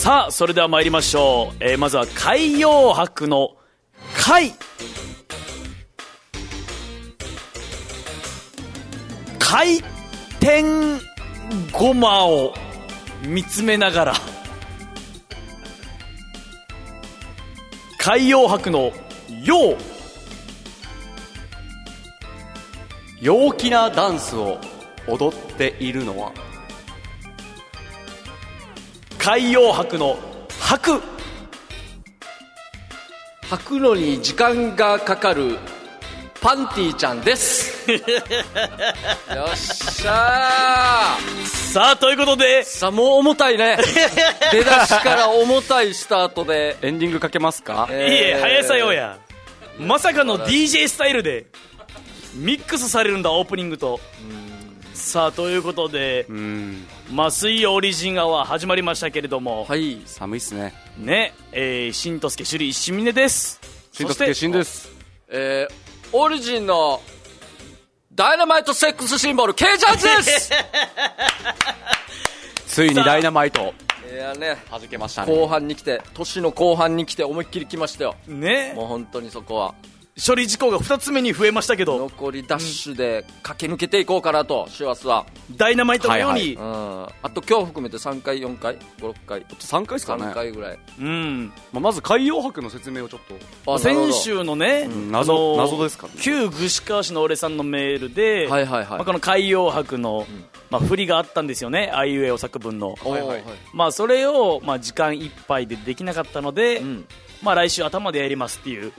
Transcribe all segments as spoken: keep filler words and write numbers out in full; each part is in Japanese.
さあそれでは参りましょう、えー、まずは海洋博の海回転ごまを見つめながら、海洋博の陽陽気なダンスを踊っているのは、 海洋博の博履くのに時間がかかるパンティちゃんですよっしゃー。 さあということで、 さあもう重たいね出だしから重たいスタートでエンディングかけますか？ いいえ早さようや、まさかの ディージェー スタイルでミックスされるんだオープニングと。さあということで、 うーん、 まあ、水曜オリジンアワー始まりましたけれども、 はい、 寒いっすね。 ねえー、しんとすけ首里石峰です。 しんとすけしんです。 えー、オリジンのダイナマイトセックスシンボル K ジャージですついにダイナマイトいやね、 はじけましたね。 後半に来て、年の後半に来て思いっきり来ましたよね、 もう本当にそこは処理事項がふたつめに増えましたけど、 残りダッシュで駆け抜けていこうかなと、師走は、 ダイナマイトのように、 はいうん、あと今日含めてさんかいよんかいごろっかいさんかいですかね。 さんかいぐらい、 うんまあ、まず海洋博の説明をちょっと。 あ、なるほど先週のね、 ん謎あのー謎ですかね。 旧串川市の俺さんのメールで、 はいはいはい、 まあ、この海洋博の、まあ、振りがあったんですよね、あいうえお作文の。 はいはいはい、 まあ、それを、まあ、時間いっぱいでできなかったので、 うんまあ、来週頭でやりますっていう、 うん、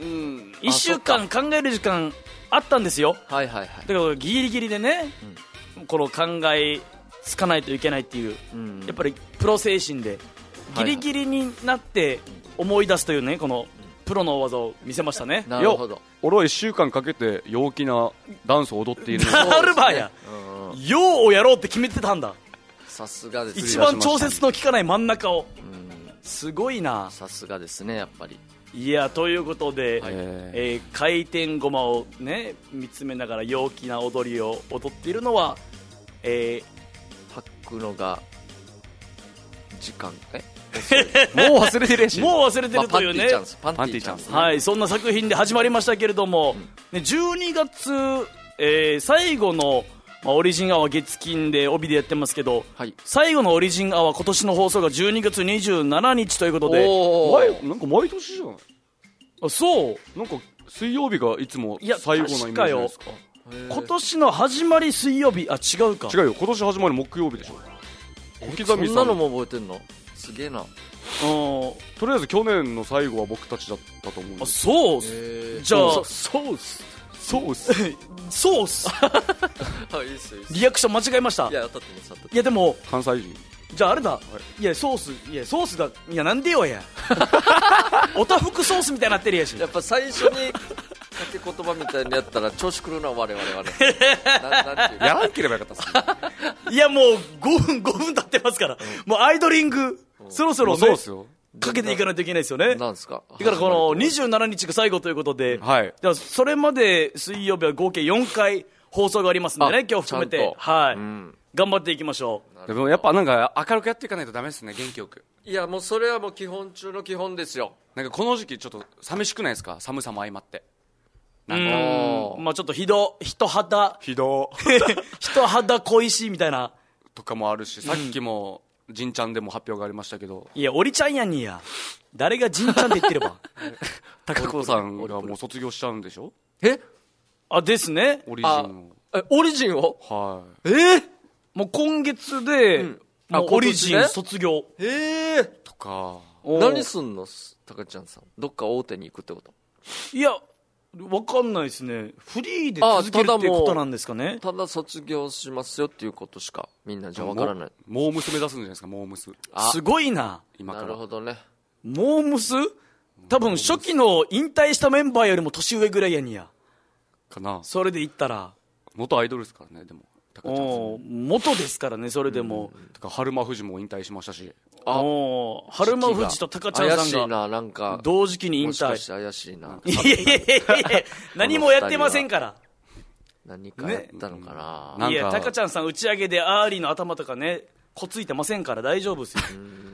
いっしゅうかん考える時間あったんですよ。 はいはいはい、 だからギリギリでね、この考えつかないといけないっていう、 うんやっぱりプロ精神でギリギリになって思い出すというね、このプロの技を見せましたね。 なるほど、 俺はいっしゅうかんかけて陽気なダンスを踊っているのダルバーや、 うん、 ようをやろうって決めてたんだ。 さすがですね、 一番調節の効かない真ん中を、すごいな。 さすがですね、やっぱり。 いや、ということで、 はいえー回転ごまをね見つめながら陽気な踊りを踊っているのは、え履くのが時間えもう忘れてるやしー、もう忘れてまあパンるというね、 ティちゃんですパンティちゃんです、 はい、そんな作品で始まりましたけれども、ね、じゅうにがつ、えー最後の、まあ、オリジンアワー月金で帯でやってますけど、 はい、 最後のオリジンアワー今年の放送がじゅうにがつにじゅうしちにちということで、 おー前なんか毎年じゃない。 あ、そうなんか水曜日がいつもいや最後のイメージないですか。 今年の始まり水曜日、あ、違うか、 違うよ、今年始まる木曜日でしょ。小刻みさんそんなのも覚えてんの、すげえな。 うん、 とりあえず去年の最後は僕たちだったと思うんあ、 です。 そうっす、 えーじゃあそそうっすそうっすそうっすはい、いいっすよいいっすリアクション間違えました。 いや、当たってます当たっていやでも、 関西人。 じゃああれだ、いやソース、いやソースが、いやなんでよやおたふくソースみたいになってるやします。やっぱ最初に掛け言葉みたいにやったら調子くるな、我々はねななんていうかやらんければよかったっすね。 いやもうごふんごふん経ってますから、もうアイドリング、そろそろねそうですよ。 かけていかないといけないですよね。 なんですか、 だからこの始まりにじゅうしちにちが最後ということで、 はい。 だからそれまで水曜日は合計よんかい放送がありますんでね、 あ今日含めてちゃんと、 はい、 うん頑張っていきましょう。 でもやっぱなんか明るくやっていかないとダメですね、元気よく。 いや、もうそれはもう基本中の基本ですよ。 なんかこの時期ちょっと寂しくないですか、寒さも相まって。 うなんかん、まあちょっとひど人肌ひど人肌恋しいみたいな。 とかもあるし、さっきもじんちゃんでも発表がありましたけど、 いや、おりちゃんやんにや。誰がじんちゃんって言ってれば。 高子さんがもう卒業しちゃうんでしょ、 えあ、ですね。 オリジンを。 えオリジンをはえー、 もう今月で、 んもうあオリジン今年ね卒業。 えー、 い。とか、 おー何すんの、たかちゃんさん。どっか大手に行くってこと？ いや、わかんないですね。フリーであ続けるっていうただもうことなんですかね。 ただ卒業しますよっていうことしかみんなじゃわからない。 モモームス目指すんじゃないですか、モームス。 あすごいな。 な今から。 るほどね。 モームス多分初期の引退したメンバーよりも年上ぐらいやにや。 かな。 それで言ったら。 元アイドルですからね、でも。高ちゃんさん。 おー元ですからね、それでも。 とか、春馬富士も引退しましたし。 おー春馬富士と高ちゃん怪しいさんがな、なんか。 同時期に引退。 もしかして怪しいな。 いやいやいやいや何もやってませんから。 何かやったのかな。 なんかいや、タカちゃんさん打ち上げでアーリーの頭とかね、こついてませんから大丈夫ですよ。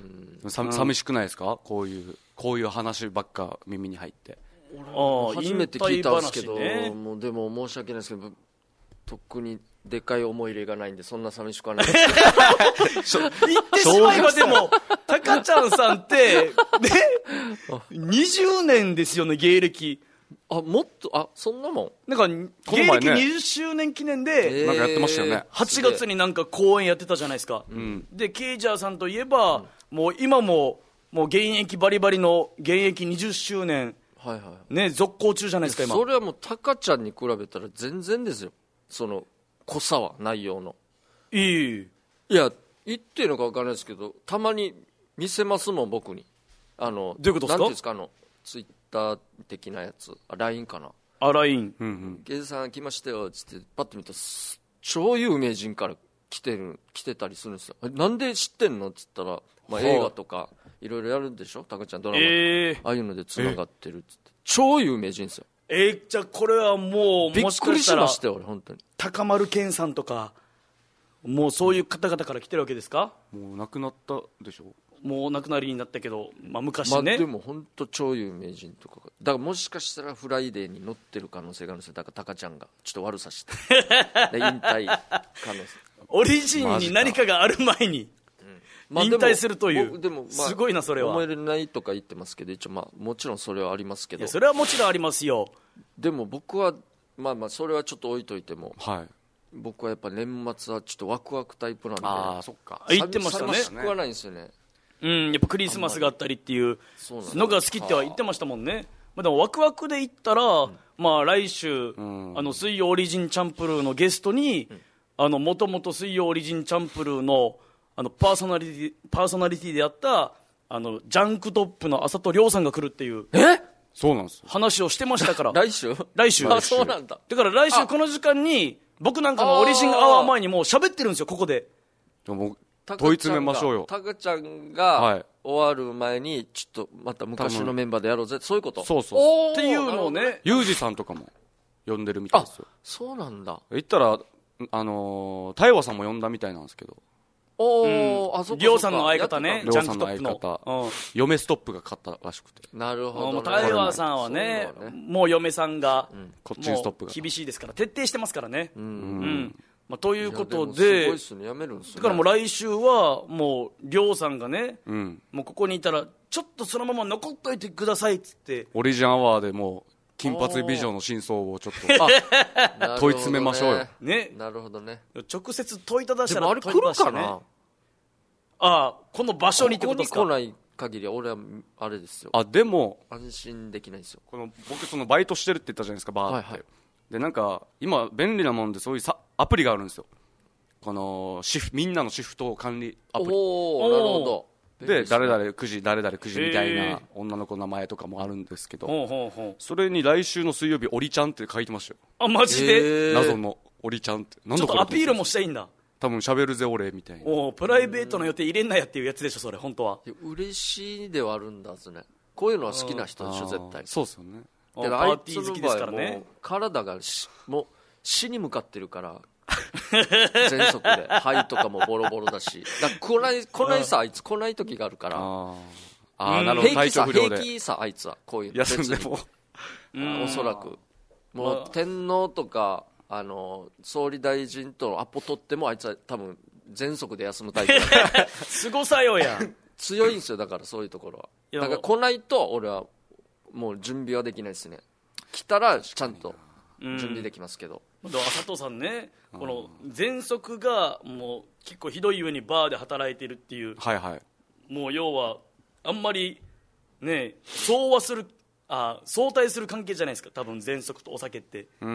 さ、うん、寂しくないですか、こういうこういう話ばっか耳に入って。 あ初めて聞いたんですけど、ね、もうでも申し訳ないですけど特にでかい思い入れがないんでそんな寂しくはないです言ってしまえばでもタカちゃんさんってねにじゅうねんですよね芸歴。 あもっとあそんなもんなんか芸歴にじゅっしゅうねん記念でなんかやってましたよね。 はちがつになんか公演やってたじゃないですか、うん、でケイジャーさんといえば、うん、もう今ももう現役バリバリの現役にじゅっしゅうねん、はいはいね、続行中じゃないですか今。 それはもうタカちゃんに比べたら全然ですよ、その濃さは内容の。 いいいや言ってるのか分からないですけどたまに見せますもん僕に。あのどういうことですか。 なんていうんですか、あのツイッター的なやつ、あ ライン かな。 あ ライン、 うんうん、ゲイさん来ましたよっつってパッと見たら超有名人から来てる来てたりするんですよ。なんで知ってんのっつったら、まあ、映画とかいろいろやるんでしょタカちゃんドラマ、えー、ああいうのでつながってるっつって超有名人ですよ。 えー、じゃあこれはもうびっくりしましたよ俺本当に。 高丸健さんとかもうそういう方々から来てるわけですか。 もう亡くなったでしょ。 もう亡くなりになったけど、まあ、昔ね、 まあ、でも本当超有名人とかだからもしかしたらフライデーに乗ってる可能性があるんですよ。だからタカちゃんがちょっと悪さして引退可能性オリジンに何かがある前に引退するという、 でも、まあ、 すごいなそれは。 思えないとか言ってますけど一応、まあ、もちろんそれはありますけど。 いやそれはもちろんありますよ。 でも僕はまあまあそれはちょっと置いといても、 はい、僕はやっぱ年末はちょっとワクワクタイプなんで。 ああそっか言ってましたね。 寂しくはないんですよね。 うん、やっぱクリスマスがあったりっていうのが好きっては言ってましたもんね。まあ、でもワクワクで言ったら、うん、まあ来週、うん、あの水曜オリジンチャンプルーのゲストに、うん、あのもともと水曜オリジンチャンプルーのあのパーソナリティパーソナリティであったあのジャンクトップの浅戸亮さんが来るっていうえそうなんですよ話をしてましたから来週来週あそうなんだ。 だから来週この時間に僕なんかもオリジンアワー前にもう喋ってるんですよここで。 でも問い詰めましょうよ。 タカちゃんが終わる前にちょっとまた昔のメンバーでやろうぜ、そういうこと。 そうそうっていうのをねユージさんとかも呼んでるみたいですよ。 あそうなんだ。 言ったらあのー、大和さんも呼んだみたいなんですけど。 おー、うん、あそこりょうさんの相方ね、ジャンクトップの、 うん、嫁ストップが勝ったらしくて。 なるほど、ね、 大和さんは ね, ねもう嫁さんが、うん、 こっちにストップが厳しいですから徹底してますからね。うん、うんまあ、ということで、 で、 ね、すね、 だからもう来週はもうりょうさんがね、うん、もうここにいたらちょっとそのまま残っといてくださいっつってオリジンアワーでもう金髪美女の真相をちょっとあ問い詰めましょうよ。 ね、なるほどね。 直接問いただしたらでもあれ来るかな、ね、 ああこの場所にってことですか。 ここに来ない限りは俺はあれですよ。 あでも安心できないですよ。 この僕そのバイトしてるって言ったじゃないですかバーって、はいはい、でなんか今便利なもんでそういうさアプリがあるんですよ。このシフみんなのシフト管理アプリ。 おおなるほど。 で誰々くじ誰々くじみたいな女の子の名前とかもあるんですけど、ほうほうほうそれに来週の水曜日オリちゃんって書いてましたよ。 あマジで。 謎のオリちゃんってなんだこれ。ちょっとアピールもしたいんだ。 多分喋るぜ俺みたいな。 おプライベートの予定入れんなやっていうやつでしょそれ本当は。 嬉しいではあるんだですね。こういうのは好きな人でしょ絶対。 そうですよね。 けどあいつの場合も体がもう死に向かってるから全速で肺とかもボロボロだしだから来ない来ないさあいつ来ない時があるからああなるほど平気さ平気さあいつはこういう休んでもおそらくもう天皇とかあの総理大臣とのアポ取ってもあいつは多分全速で休むタイプだすごさよや強いんですよだからそういうところはだから来ないと俺はもう準備はできないですね。来たらちゃんと準備できますけど、 うん、佐藤さんねこの喘息がもう結構ひどい上にバーで働いてるっていう、 はいはい、 もう要はあんまりね相和するあ相対する関係じゃないですか多分喘息とお酒って、うん、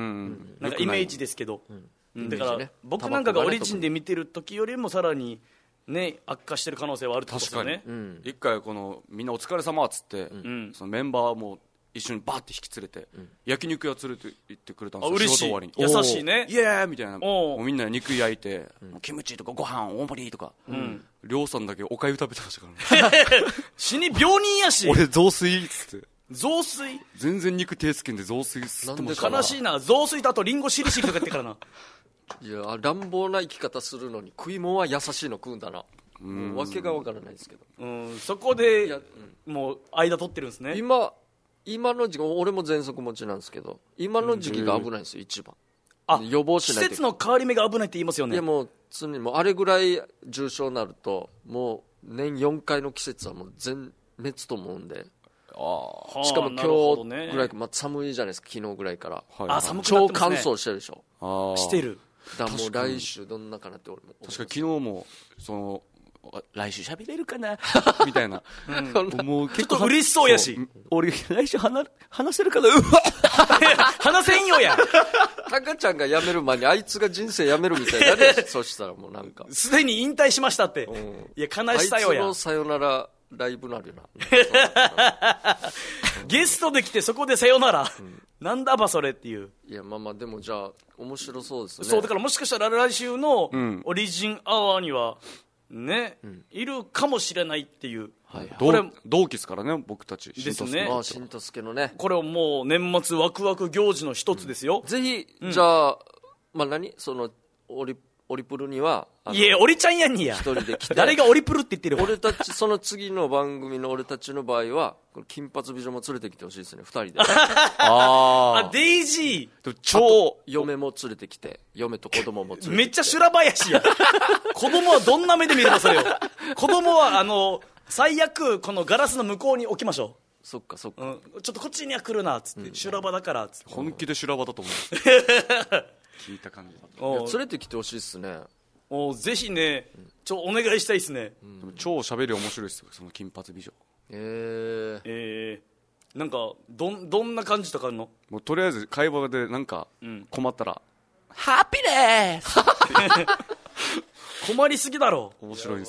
なんかイメージですけど、うん、だから、ね、僕なんかがオリジンで見てる時よりもさらにね悪化してる可能性はあるってことですよね。 確かに、うん、一回このみんなお疲れ様っつって、うん、そのメンバーも一緒にバーって引き連れて、うん、焼肉屋連れて行ってくれたんですよ。 嬉しい仕事終わりに優しいねイエーイみたいなもうみんなで肉焼いて、うん、キムチとかご飯大盛りとかりょうさんだけおかゆ食べてましたからね死に病人やし俺雑炊っつって雑炊全然肉手つけんで雑炊吸ってました。 悲しいな雑炊とあとリンゴしりしりかかってからないや乱暴な生き方するのに食い物は優しいの食うんだな。 もう訳が分からないですけど、 うん、そこでいや、 うん、もう間取ってるんですね。 今今の時期、俺も喘息持ちなんですけど、今の時期が危ないんですよ、一番。 あ、 予防しないと。 季節の変わり目が危ないって言いますよね。 いやもう常にもうあれぐらい重症になるともう年よんかいの季節はもう全滅と思うんで。 あしかもなるほど今日ねぐらい、まあ、寒いじゃないですか、昨日ぐらいから。 はいあ、寒くなっ超てますね。 乾燥してるでしょ。 あしてる。 だからもう来週どんなかなって俺も。 確かに昨日もその来週喋れるかなみたいな、 うん、 もう結構嬉しそうやし、 俺来週話話せるかな、うわ話せんよや。 タカちゃんが辞める前にあいつが人生辞めるみたいなね。そしたらもうなんかすでに引退しましたって、 うん、 いや悲しさよや。 あいつのさよならライブなるよな。 ゲストで来てそこでさよなら、うん、なんだばそれっていう。 いやまあまあでもじゃあ面白そうですね。 そうだからもしかしたら来週のオリジンアワーにはね、うん、いるかもしれないっていう、 はい、これ同期ですからね、僕たちですね。 あ、しんとすけのね、 これをもう年末ワクワク行事の一つですよ、 うん、ぜひ、うん、じゃあ、まあ、何そのオリオリプルには、 いやオリちゃんやんにや、 一人で来て誰がオリプルって言ってるわ。 俺たちその次の番組の俺たちの場合は金髪美女も連れてきてほしいですね、ふたりで。 ああ、デイジー超嫁も連れてきて、嫁と子供も連れてきて、 めっちゃ修羅場やしや。子供はどんな目で見ればそれを。子供はあの最悪このガラスの向こうに置きましょう。 そっかそっか、 うん、ちょっとこっちには来るなっつって、うん、修羅場だからっつって。 本気で修羅場だと思う。聞いた感じだと連れてきてほしいっすね。 おぜひね、ちょお願いしたいっすね、 うん、超喋り面白いっすよ、その金髪美女。 えー、 えー、なんかどんどんな感じとかあるの？ もうとりあえず会話でなんか困ったら、うん、ハッピーでーす困りすぎだろ。 面白いです。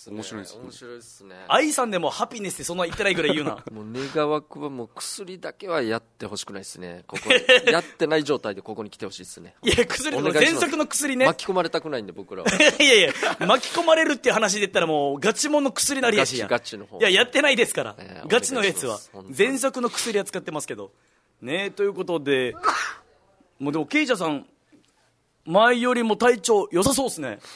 面白いです。 面白いですね。 愛さんでもハピネスってそんな言ってないぐらい言うな。 もう願わくはもう薬だけはやってほしくないですね。ここやってない状態でここに来てほしいですね。 いや薬の喘息の薬ね。 巻き込まれたくないんで僕らは。 いやいや巻き込まれるっていう話で言ったらもうガチモンの薬なりやしや。 ガチガチの方。 いややってないですから。 えー、 ガチのやつは喘息の薬は使ってますけどね。ということで、もうでもケイジャさん前よりも体調良さそうですね。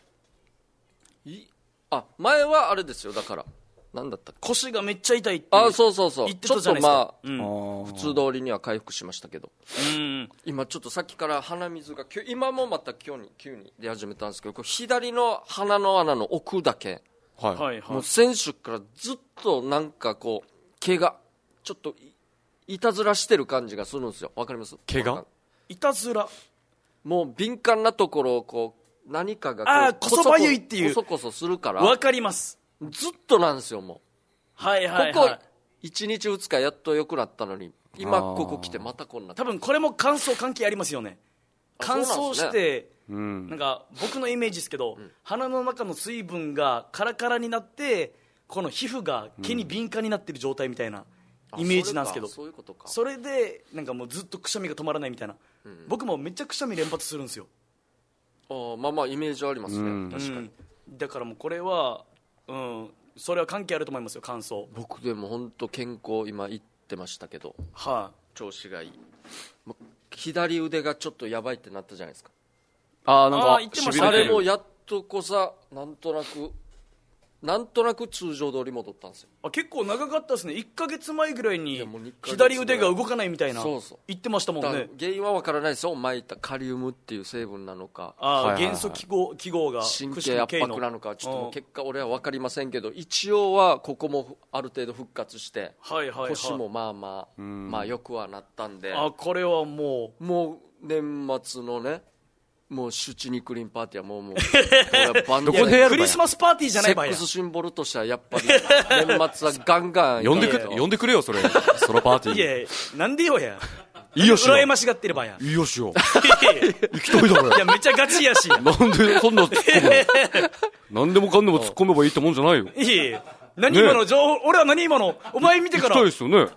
あ、前はあれですよ、だから何だったっけ、 腰がめっちゃ痛いってあ、そうそうそう、 言ってたじゃないですか。 ちょっとまあ、うん、普通通りには回復しましたけど、うん、今ちょっとさっきから鼻水が今もまた今日に急に出始めたんですけど、これ左の鼻の穴の奥だけ、 はいはい、 もう先週からずっとなんかこう毛がちょっと い, いたずらしてる感じがするんですよ。わかります？ 毛がいたずら、 もう敏感なところをこう何かがこうあこそばゆいっていうこそこそするから、 わかります。 ずっとなんですよ。もうはいはいはい、 ここいちにちふつかやっと良くなったのに、今ここ来てまたこんな。 多分これも乾燥関係ありますよね。乾燥して、 うん、 なんか僕のイメージですけど、うん、鼻の中の水分がカラカラになってこの皮膚が毛に敏感になってる状態みたいなイメージなんですけど、 うん、そういうことか。 それでなんかもうずっとくしゃみが止まらないみたいな、うん、僕もめっちゃくしゃみ連発するんですよ。 あ、まあまあイメージありますね、うん、 確かに、うん、だからもうこれは、うん、それは関係あると思いますよ、乾燥。 僕でも本当健康今言ってましたけど、 はあ、 調子がいい。左腕がちょっとやばいってなったじゃないですか。 ああ、なんか言ってましたね。 あれもやっとこさ、なんとなくなんとなく通常通り戻ったんですよ。 あ、結構長かったですね。いっかげつまえぐらいに左腕が動かないみたいなそうそう言ってましたもんね。 原因は分からないですよ。撒いたカリウムっていう成分なのか、 あ、はいはいはい、元素記号、記号が神経圧迫なのか、ちょっともう結果俺は分かりませんけど、一応はここもある程度復活して、 はいはいはい、 腰もまあまあまあよくはなったんで、 あ、これはもうもう年末のね、もうシュチニクリンパーティーはもうもうバンドどこでやるクリスマスパーティーじゃないばや。 セックスシンボルとしてはやっぱり年末はガンガン呼んでく呼んでくれよそれソロパーティー。 いやなんでよや。 いいよしよ。 羨ましがってればや。 いいよしよ。行きたいだろ。 いやめっちゃガチやし。 なんでそんな突っ込むの。何でもかんでも突っ込めばいいってもんじゃないよ。 いやいや何今の情報、俺は何今のお前見てから。 行きたいですよね。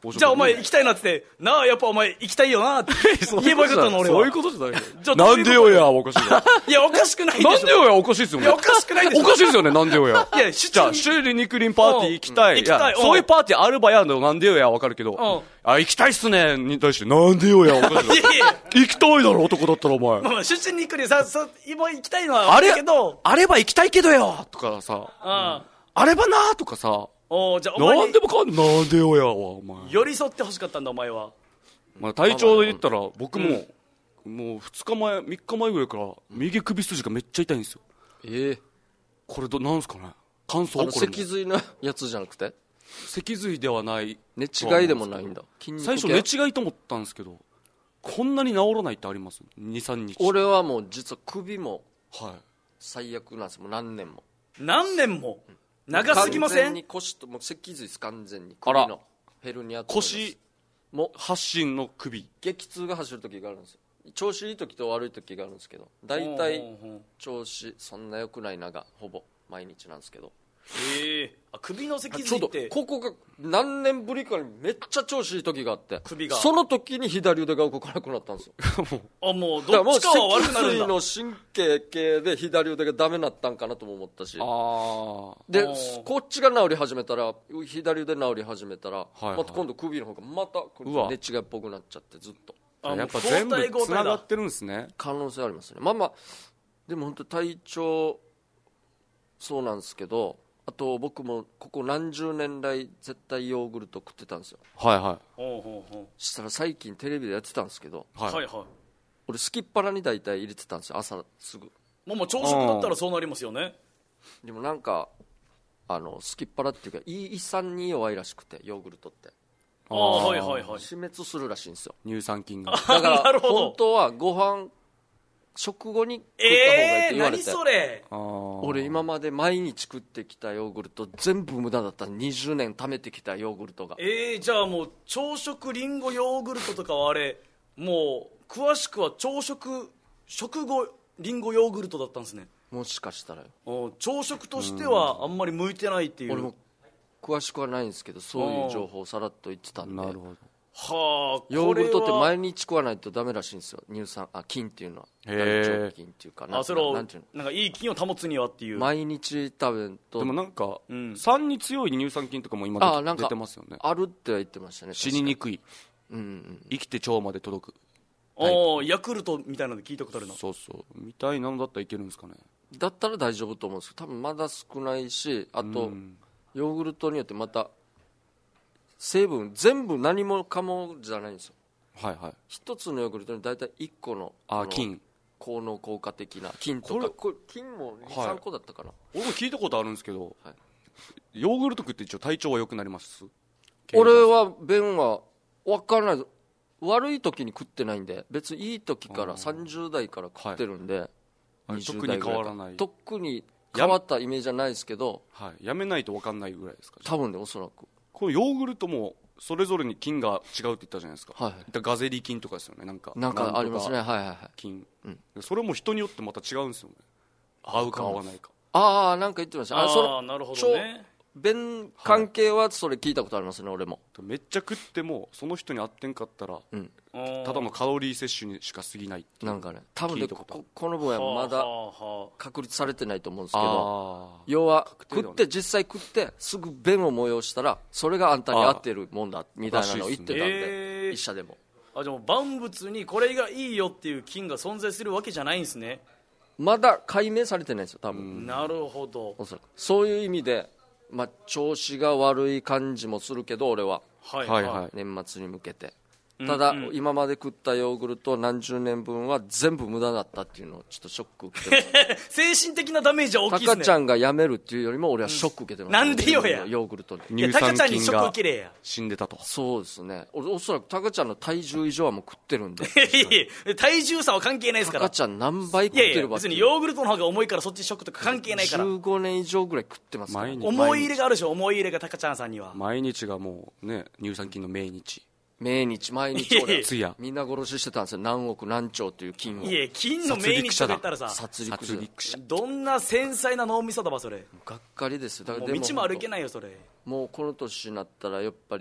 じゃあお前行きたいなって言ってなあやっぱお前行きたいよなって言えばよかったの俺は。 そういうことじゃないじゃあなんでよやおかしいいやおかしくないでしょ。 なんでよやおかしいですよね。 いやおかしくないでしょ。 おかしいですよねなんでよや。 いやじゃあシューリニクリンパーティー行きたい。 うん行きたいやそういうパーティーあるばやのなんでよやわかるけど、 うんあ行きたいっすねに対してなんでよやわかるけどいやいや行きたいだろ男だったらお前。 まあまあ出身に行くにささ今行きたいのはああれるけどあれば行きたいけどよとかさ、 うんあればなーとかさ、 おじゃあお前になんでもかんなんでよやわお前。 寄り添ってほしかったんだお前は。 まあ、体調で言ったら僕も、もうふつかまえみっかまえぐらいから右首筋がめっちゃ痛いんですよ。 ええこれどなんすかね乾燥。 あのこれも脊髄のやつじゃなくて脊髄ではない寝違いでもないんだ。筋肉系最初寝違いと思ったんですけどこんなに治らないってあります にさんにち。 俺はもう実は首もはい最悪なんです。もう何年も何年も長すぎません。 完全に腰ともう脊髄です完全に。首のヘルニアと思います。 腰もう発信の首。 激痛が走る時があるんですよ。調子いい時と悪い時があるんですけど大体ほうほうほう調子そんな良くないながほぼ毎日なんですけど、 ええあ首の脊ちょうど髄ってここが何年ぶりかにめっちゃ調子いい時があって、 首がその時に左腕が動かなくなったんですよ。 あもうだからもうどっちかは悪くなるんだ。 脊髄の神経系で左腕がダメになったんかなとも思ったし、 ああでおーこっちが治り始めたら左腕治り始めたら、 いはいまた今度首の方がまたうわ寝違いっぽくなっちゃってずっとあやっぱもう全部交代交代だつながってるんですね。 可能性ありますね。まあまあでも本当体調そうなんですけど、あと僕もここ何十年来絶対ヨーグルト食ってたんですよ。 はいはほうほうほしたら最近テレビでやってたんですけど、 いはい、 はいは俺すきっ腹に大体入れてたんですよ朝すぐ。 いもうもう朝食だったらそうなりますよね。 でもなんかあのすきっ腹っていうかいい胃酸に弱いらしくてヨーグルトってああはいはいはい。 死滅するらしいんですよ。 乳酸菌がだからなるほど本当はご飯食後に食った方がいいってええ言われて、 何それ。 あー俺今まで毎日食ってきたヨーグルト全部無駄だった。にじゅうねん貯めてきたヨーグルトが。 ええじゃあもう朝食リンゴヨーグルトとかはあれもう詳しくは朝食食後リンゴヨーグルトだったんですね。 もしかしたらよ、 お朝食としてはあんまり向いてないっていう。 俺も詳しくはないんですけどそういう情報をさらっと言ってたんで、 なるほど。 はあヨーグルトってこれは毎日食わないとダメらしいんですよ。乳酸あ菌っていうのはへー大腸菌っていうかなあそれをなんていうのなんかいい菌を保つにはっていう。 毎日食べんとでもなんか、 うん酸に強い乳酸菌とかも今出あなんか出てますよね。 あるっては言ってましたね。 死ににくいうんうん生きて腸まで届く。 おーヤクルトみたいなの聞いたことあるな。 そうそうみたいなのだったらいけるんですかね。 だったら大丈夫と思うんですけど多分まだ少ないし、あとうんヨーグルトによってまた成分全部何もかもじゃないんですよ。 はいはい。 一つのヨーグルトに大体いっこののあ菌。 効能効果的な菌とこれかこれ菌もに、 はいさんこだったかな。 俺も聞いたことあるんですけど、 はいヨーグルト食って一応体調は良くなります？ 俺は便は分からない悪い時に食ってないんで別にいい時からさんじゅう代から食ってるんで、 はいにじゅう特に代ぐらいから変わらない特に変わったイメージじゃないですけどはい、やめないと分かんないぐらいですか。 多分ねおそらくこのヨーグルトもそれぞれに菌が違うって言ったじゃないですか、 はいはい言ったガゼリ菌とかですよね。なんかなんかありますね。 なんとかはいはいはい。 菌、 うんそれも人によってまた違うんですよね。合うか合わないか。 ああなんか言ってました。あそああのなるほどね。 便関係はそれ聞いたことありますね、俺も。 めっちゃ食ってもその人に合ってんかったらうんただのカロリー摂取にしか過ぎないっていうなんかね多分ね聞いたことここの分野まだはあはあは確立されてないと思うんですけどあ要は定ではない食って実際食ってすぐ便を催したらそれがあんたに合ってるもんだみたいなのを言ってたんらしいっすねでへー医者でもあでも万物にこれがいいよっていう菌が存在するわけじゃないんですね。 まだ解明されてないんですよ多分、 なるほど。 おそらくそういう意味で、まあ、調子が悪い感じもするけど俺ははいはいはい年末に向けてただ、 うんうん今まで食ったヨーグルト何十年分は全部無駄だったっていうのをちょっとショック受けてます精神的なダメージは大きいですね。 タカちゃんが辞めるっていうよりも俺はショック受けてます、 なんでよやヨーグルトにいや乳酸タカちゃんにショック菌が受けれや。 死んでたと。 そうですね俺おそらくタカちゃんの体重以上はもう食ってるんでいやいや体重差は関係ないですから。 タカちゃん何倍食いやいや別ってるわけにヨーグルトの方が重いからそっちショックとか関係ないから。 じゅうごねん以上ぐらい食ってますから毎日思い入れがあるでしょ。思い入れがタカちゃんさんには。 毎日がもうね乳酸菌の命日。 毎日毎日俺いやいやつやみんな殺ししてたんですよ何億何兆という菌をいや金の命日とか言ったらさ殺戮殺戮者。 どんな繊細な脳みそだばそれ。 がっかりですよだかもらでう道も歩けいないよそれ。 もうこの年になったらやっぱり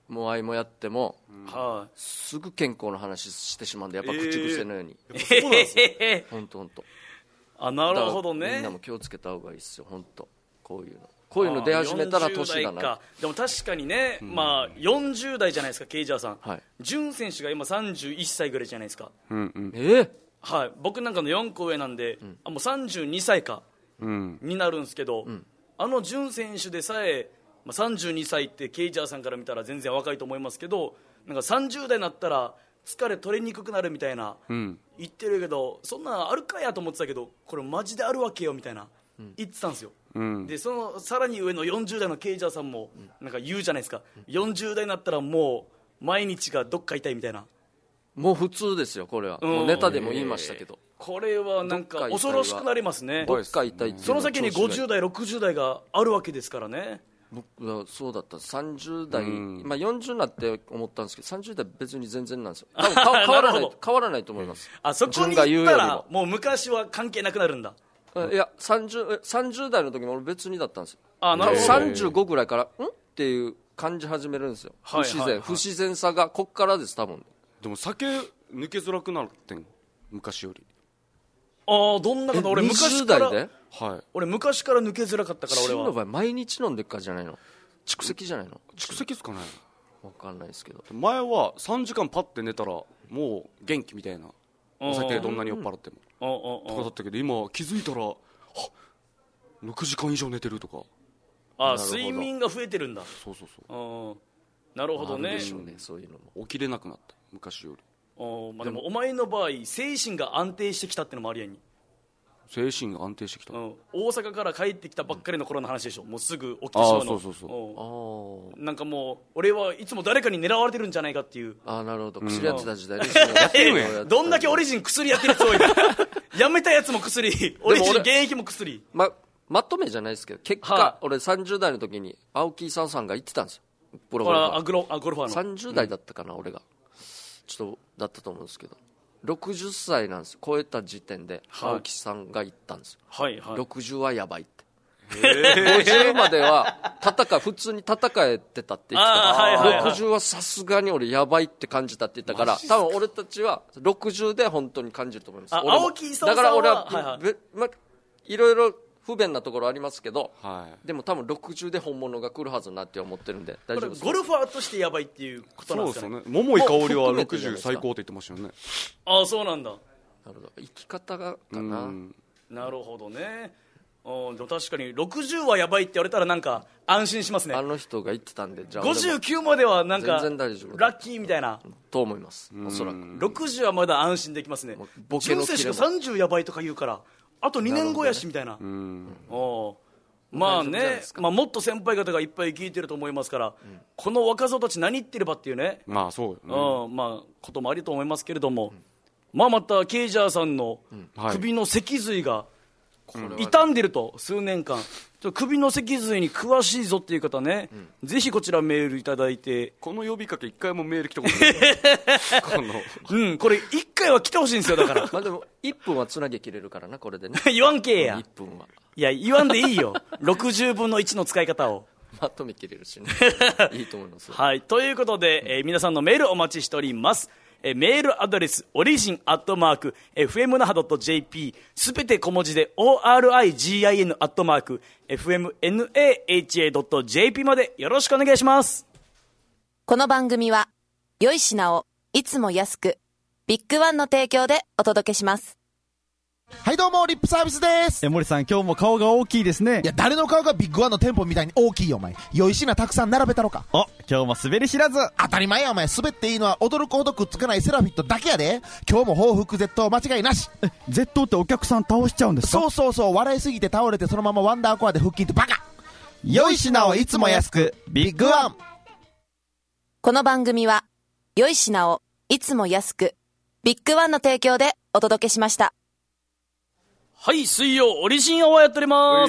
モアイもやっても、 はい、 すぐ健康の話してしまうんで、やっぱ口癖のように、 えー、そうなんですよ本当本当。 あ、なるほどね。 みんなも気をつけた方がいいですよ本当。こういうのこういうの出始めたら年だな。 かでも確かにね、うん、まあよんじゅう代じゃないですかケイジャーさん、はい、ジュン選手が今さんじゅういっさいぐらいじゃないですか、 うんうん、 えーはい、僕なんかのよんこ上なんで、うん、あもうさんじゅうにさいか、うん、になるんですけど、うん、あのジュン選手でさえ、まあ、さんじゅうにさいってケイジャーさんから見たら全然若いと思いますけど、なんかさんじゅう代になったら疲れ取れにくくなるみたいな、うん、言ってるけど、そんなんあるかやと思ってたけど、これマジであるわけよみたいな、うん、言ってたんですよ、うん、でそのさらに上のよんじゅう代のケイジャーさんもなんか言うじゃないですか、うん、よんじゅう代になったらもう毎日がどっか痛いみたいな。 もう普通ですよこれは、うん、もうネタでも言いましたけど、 これはなんか恐ろしくなりますね。 どっか痛いっていうのはその先にごじゅう代ろくじゅう代があるわけですからね。 僕はそうだったさんじゅう代、まあ、よんじゅうになって思ったんですけど、さんじゅう代別に全然なんですよ。多分変わらない変わらないと思います。 あそこに行ったらもう昔は関係なくなるんだ。 いや 30, 30代の時も俺別にだったんですよ。あ、なるほど。さんじゅうごぐらいからんっていう感じ始めるんですよ。不自然、はいはいはい、不自然さがこっからです多分。 でも酒抜けづらくなるってん昔より。 ああ、どんなかな。俺昔から、 にじゅう代で、 はい、俺昔から抜けづらかったから。俺はの場合毎日飲んでっかじゃないの、蓄積じゃないの。 蓄積っすかね、 分かんないですけど。 前はさんじかんパッて寝たらもう元気みたいな、お酒どんなに酔っ払ってもとかだったけど、今気づいたらはろくじかん以上寝てるとか。 ああ、睡眠が増えてるんだ。 そうそうそう。 あ、なるほどね。 でしょうね、そういうのも起きれなくなった昔より。 あ、まあ、でもお前の場合精神が安定してきたってのもありやに。 精神が安定してきた、うん、 大阪から帰ってきたばっかりの頃の話でしょ、うん、もうすぐ起きてしまうの。あ、 そうそうそう。なんかもう俺はいつも誰かに狙われてるんじゃないかっていう。 あ、なるほど。薬やってた時代に、 うん、どんだけオリジン薬やってるつもりだやめたやつも薬、オリジン現役も薬。 ままとめじゃないですけど結果、はあ、俺さんじゅう代の時に青木功さんが言ってたんですよ、プロゴルファー。 あ、グロあゴルファーのさんじゅう代だったかな、うん、俺がちょっとだったと思うんですけど、ろくじゅっさいなんですよ、超えた時点で青木さんが言ったんですよ、はいはい、ろくじゅうはやばいって。ごじゅうまでは戦普通に戦えてたって言ってたから、はいはいはい、ろくじゅうはさすがに俺やばいって感じたって言ったから、多分俺たちはろくじゅうで本当に感じると思います。 青木功さんはだから俺は、はいはい、ま、いろいろ不便なところありますけど、はい、でも多分ろくじゅうで本物が来るはずなって思ってるんで大丈夫です。 ゴルファーとしてやばいっていうことなんですかね。 そうですよね。桃井かおりはろくじゅう最高って言ってましたよね。 ああ、そうなんだ。 なるほど、生き方がかな。 なるほどね。あ、でも確かにろくじゅうはやばいって言われたらなんか安心しますね。 あの人が言ってたんで、じゃあごじゅうきゅうまではなんか全然大丈夫ラッキーみたいなと思います。おそらくろくじゅうはまだ安心できますね。ジュン選手がさんじゅうやばいとか言うからあとにねんごやしみたいな。な、ね、うん、おまあね、まあ、もっと先輩方がいっぱい聞いてると思いますから、うん、この若造たち何言ってればっていうね、 まあそうよね、うん、まあ、こともありと思いますけれども、うん、まあ、またケイジャーさんの首の脊髄が傷んでると、数年間首の脊髄に詳しいぞっていう方ね、うん、ぜひこちらメールいただいて。 この呼びかけ一回もメール来たことないこの、 うん、これ一回は来てほしいんですよ。だからまあでもいっぷんはつなげ切れるからな、これでね言わんけえや。 いっぷんはいや、言わんでいいよろくじゅうぶんのいちの使い方をまとめ切れるしねいいと思いますはい、ということで、えー、皆さんのメールお待ちしております。えー、メールアドレスオリジンアットマーク エフエム那覇 ドット ジェーピー すべて小文字で オーアールアイジーアイエヌ アットマーク エフエムナハ ドット ジェーピー までよろしくお願いします。 この番組は良い品をいつも安くビッグワンの提供でお届けします。 はいどうも、リップサービスです。 え、森さん今日も顔が大きいですね。 いや、誰の顔がビッグワンの店舗みたいに大きいよお前。良い品たくさん並べたろか。 お、今日も滑り知らず。 当たり前やお前。滑っていいのは驚くほどくっつかないセラフィットだけやで。今日も報復絶倒間違いなし。 え、絶倒ってお客さん倒しちゃうんですか？ そうそうそう、笑いすぎて倒れてそのままワンダーコアで腹筋ってバカ。 良い品をいつも安くビッグワン。 この番組は良い品をいつも安くビッグワンの提供でお届けしました。 はい、水曜オリジンアワーやっております。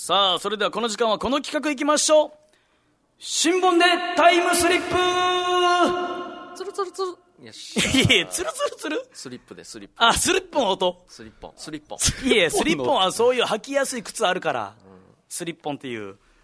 さあ、それではこの時間はこの企画いきましょう。新聞でタイムスリップ。 ツルツルツル。 いや、いや、ツルツルツル。 スリップでスリップ。 あ、スリップの音。 スリッポン、スリッポン。 いや、スリッポンはそういう履きやすい靴あるから。うん、スリッポンっていう。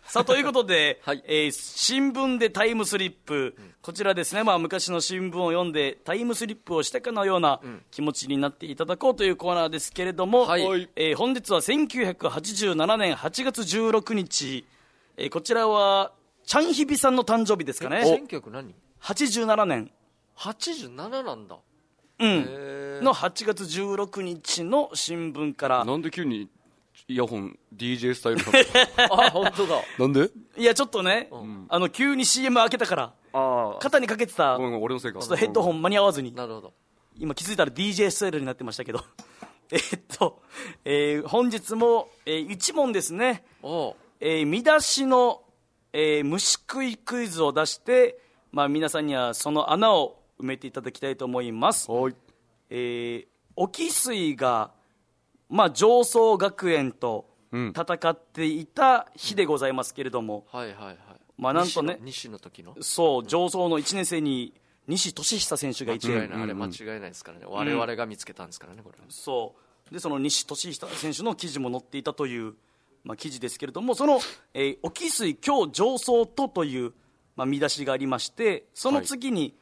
さあということで、 はいえー新聞でタイムスリップ、うん、こちらですね、まあ、昔の新聞を読んでタイムスリップをしたかのような気持ちになっていただこうというコーナーですけれども、 はい、 えー、本日はせんきゅうひゃくはちじゅうななねんはちがつじゅうろくにち、えー、こちらはチャンヒビさんの誕生日ですかね。 せんきゅうひゃく何はちじゅうななねんはちじゅうなななんだ、 うんのはちがつじゅうろくにちの新聞から。 なんで急にイヤホン ディージェー スタイルなのあ、本当だ。 なんでいやちょっとね、うん、あの急に シーエム 開けたからあ肩にかけてたごめん俺のせいかちょっとヘッドホン間に合わずに、 なるほど、 今気づいたら ディージェー スタイルになってましたけどえっと、えー、本日も、えー、いち問ですね、 おえー、見出しの、えー、虫食いクイズを出して、まあ、皆さんにはその穴を埋めていただきたいと思います。 はい、 えー、沖水が、まあ、上層学園と戦っていた日でございますけれども、 うんはいはいはい、 まあ、なんとね西 の, 西の時のそう上層のいちねん生に西俊久選手がいて、 間違いない、あれ間違いないですからね、我々が見つけたんですからねこれ、 うん、そうでその西俊久選手の記事も載っていたという、まあ、記事ですけれども、その、えー、沖水今日上層とという、まあ、見出しがありまして、その次に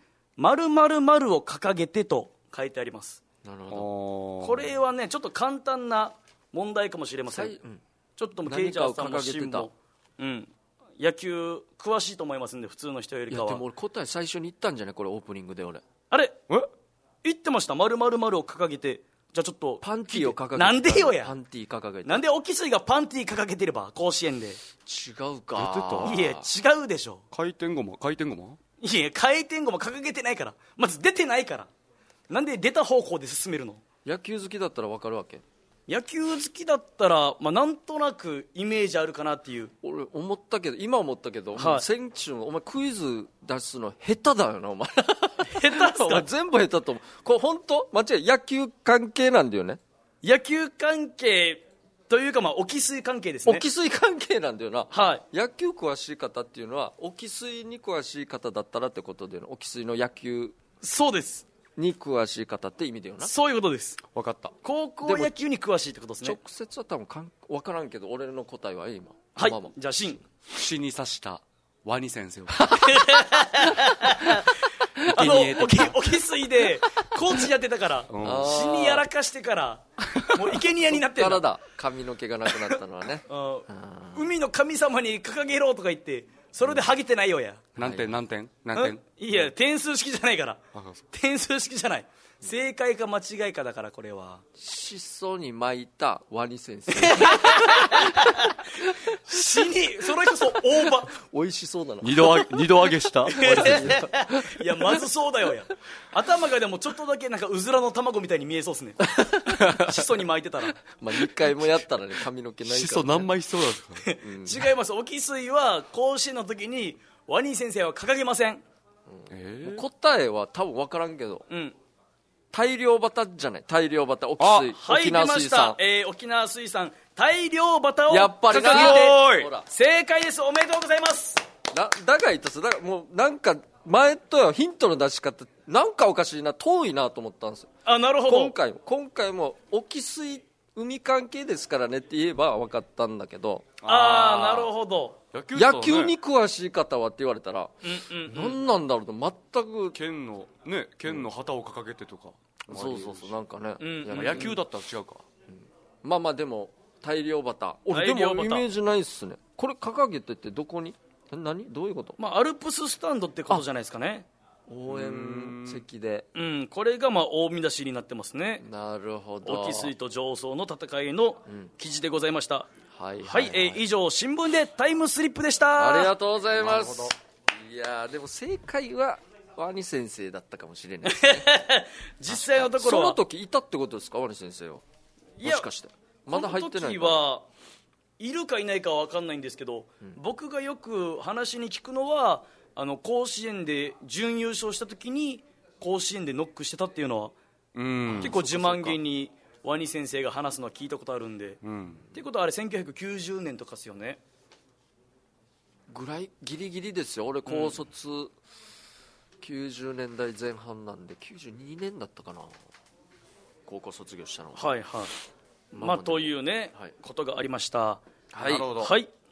〇〇〇を掲げてと書いてあります。 なるほど。これはねちょっと簡単な問題かもしれません、うん、ちょっともケイジャーさんもシンも、うん、野球詳しいと思いますんで普通の人よりかは。 いやでも俺答え最初に言ったんじゃないこれオープニングで俺あれ言ってました〇〇〇を掲げて。じゃあちょっとパンティーを掲げてなんでよやパンティー掲げてなんで沖水がパンティー掲げてれば甲子園で違うかいや違うでしょ。 回転ゴマ回転ゴマいや回転ゴマ掲げてないから、まず出てないからなんで出た方向で進めるの。 野球好きだったら分かるわけ。 野球好きだったら、まあ、なんとなくイメージあるかなっていう。 俺思ったけど今思ったけど、 はい、 選手お前クイズ出すの下手だよなお前下手っすかお前全部下手と思う。これ本当間違い野球関係なんだよね。 野球関係というか、まあ、沖水関係ですね。 沖水関係なんだよな、 はい、 野球詳しい方っていうのは沖水に詳しい方だったらってことで、沖水の野球そうですに詳しい方って意味だよな。 そういうことです。 分かった。 高校野球に詳しいってことですね。 直接は多分かん分からんけど俺の答えは今はい、 まあまあじゃあシン串に刺したワニ先生をあの沖水でコーチやってたから死にやらかしてからもう生贄になってるんだ。 だ髪の毛がなくなったのはね海の神様に掲げろとか言ってそれでハゲてないよや。 何点何点何点。 いや点数式じゃないから。点数式じゃない。正解か間違いかだから。これはしそに巻いたワニ先生死にそれこそ大葉美味しそうだな。 二度二度揚げしたいやまずそうだよや。頭がでもちょっとだけなんかうずらの卵みたいに見えそうっすねしそに巻いてたら。 まあにかいもやったらね髪の毛ないから、ね、 しそ何枚しそうなんですか、 うん、違います。沖水は甲子園の時にワニ先生は掲げません、うんえー、答えは多分分からんけど、 うん、 大量バタじゃない。大量バタ沖水沖縄水産、えー、沖縄水産大量バタをやっぱりなほら正解です。おめでとうございます。 だだが言ったさだからもうなんか前とはヒントの出し方なんかおかしいな遠いなと思ったんですよ。 あなるほど。 今回も今回も沖水海関係ですからねって言えば分かったんだけど、 ああなるほど。 野球、ね、野球に詳しい方はって言われたら、 うんうんうん、 何なんだろうと全く県のね県の旗を掲げてとか、 うん、そうそうそうなんかね、 うんうん、 野球だったら違うか、 うん、まあまあでも大量バタ俺でもイメージないっすね。これ掲げてってどこに何どういうこと、 まあ、アルプススタンドってことじゃないですかね。 応援席で、 うん、これがまあ大見出しになってますね。 なるほど。 沖水と上層の戦いの記事でございました、 うん、はい、はいはい、えー、以上新聞でタイムスリップでした。 ありがとうございます。いやでも正解はワニ先生だったかもしれないですね実際のところはその時いたってことですかワニ先生は。もしかしてまだ入ってないか。 この時はいるかいないかは分かんないんですけど、うん、僕がよく話に聞くのはあの甲子園で準優勝した時に甲子園でノックしてたっていうのはうん結構自慢げにワニ先生が話すのは聞いたことあるんで、うん、っていうことはあれせんきゅうひゃくきゅうじゅうねんとかですよねぐらいギリギリですよ。俺高卒、うん、きゅうじゅうねんだいぜん半なんできゅうじゅうにねんだったかな高校卒業したのは。 はいはい、まあ、というね、はい、ことがありました。 はい、なるほど。 はい、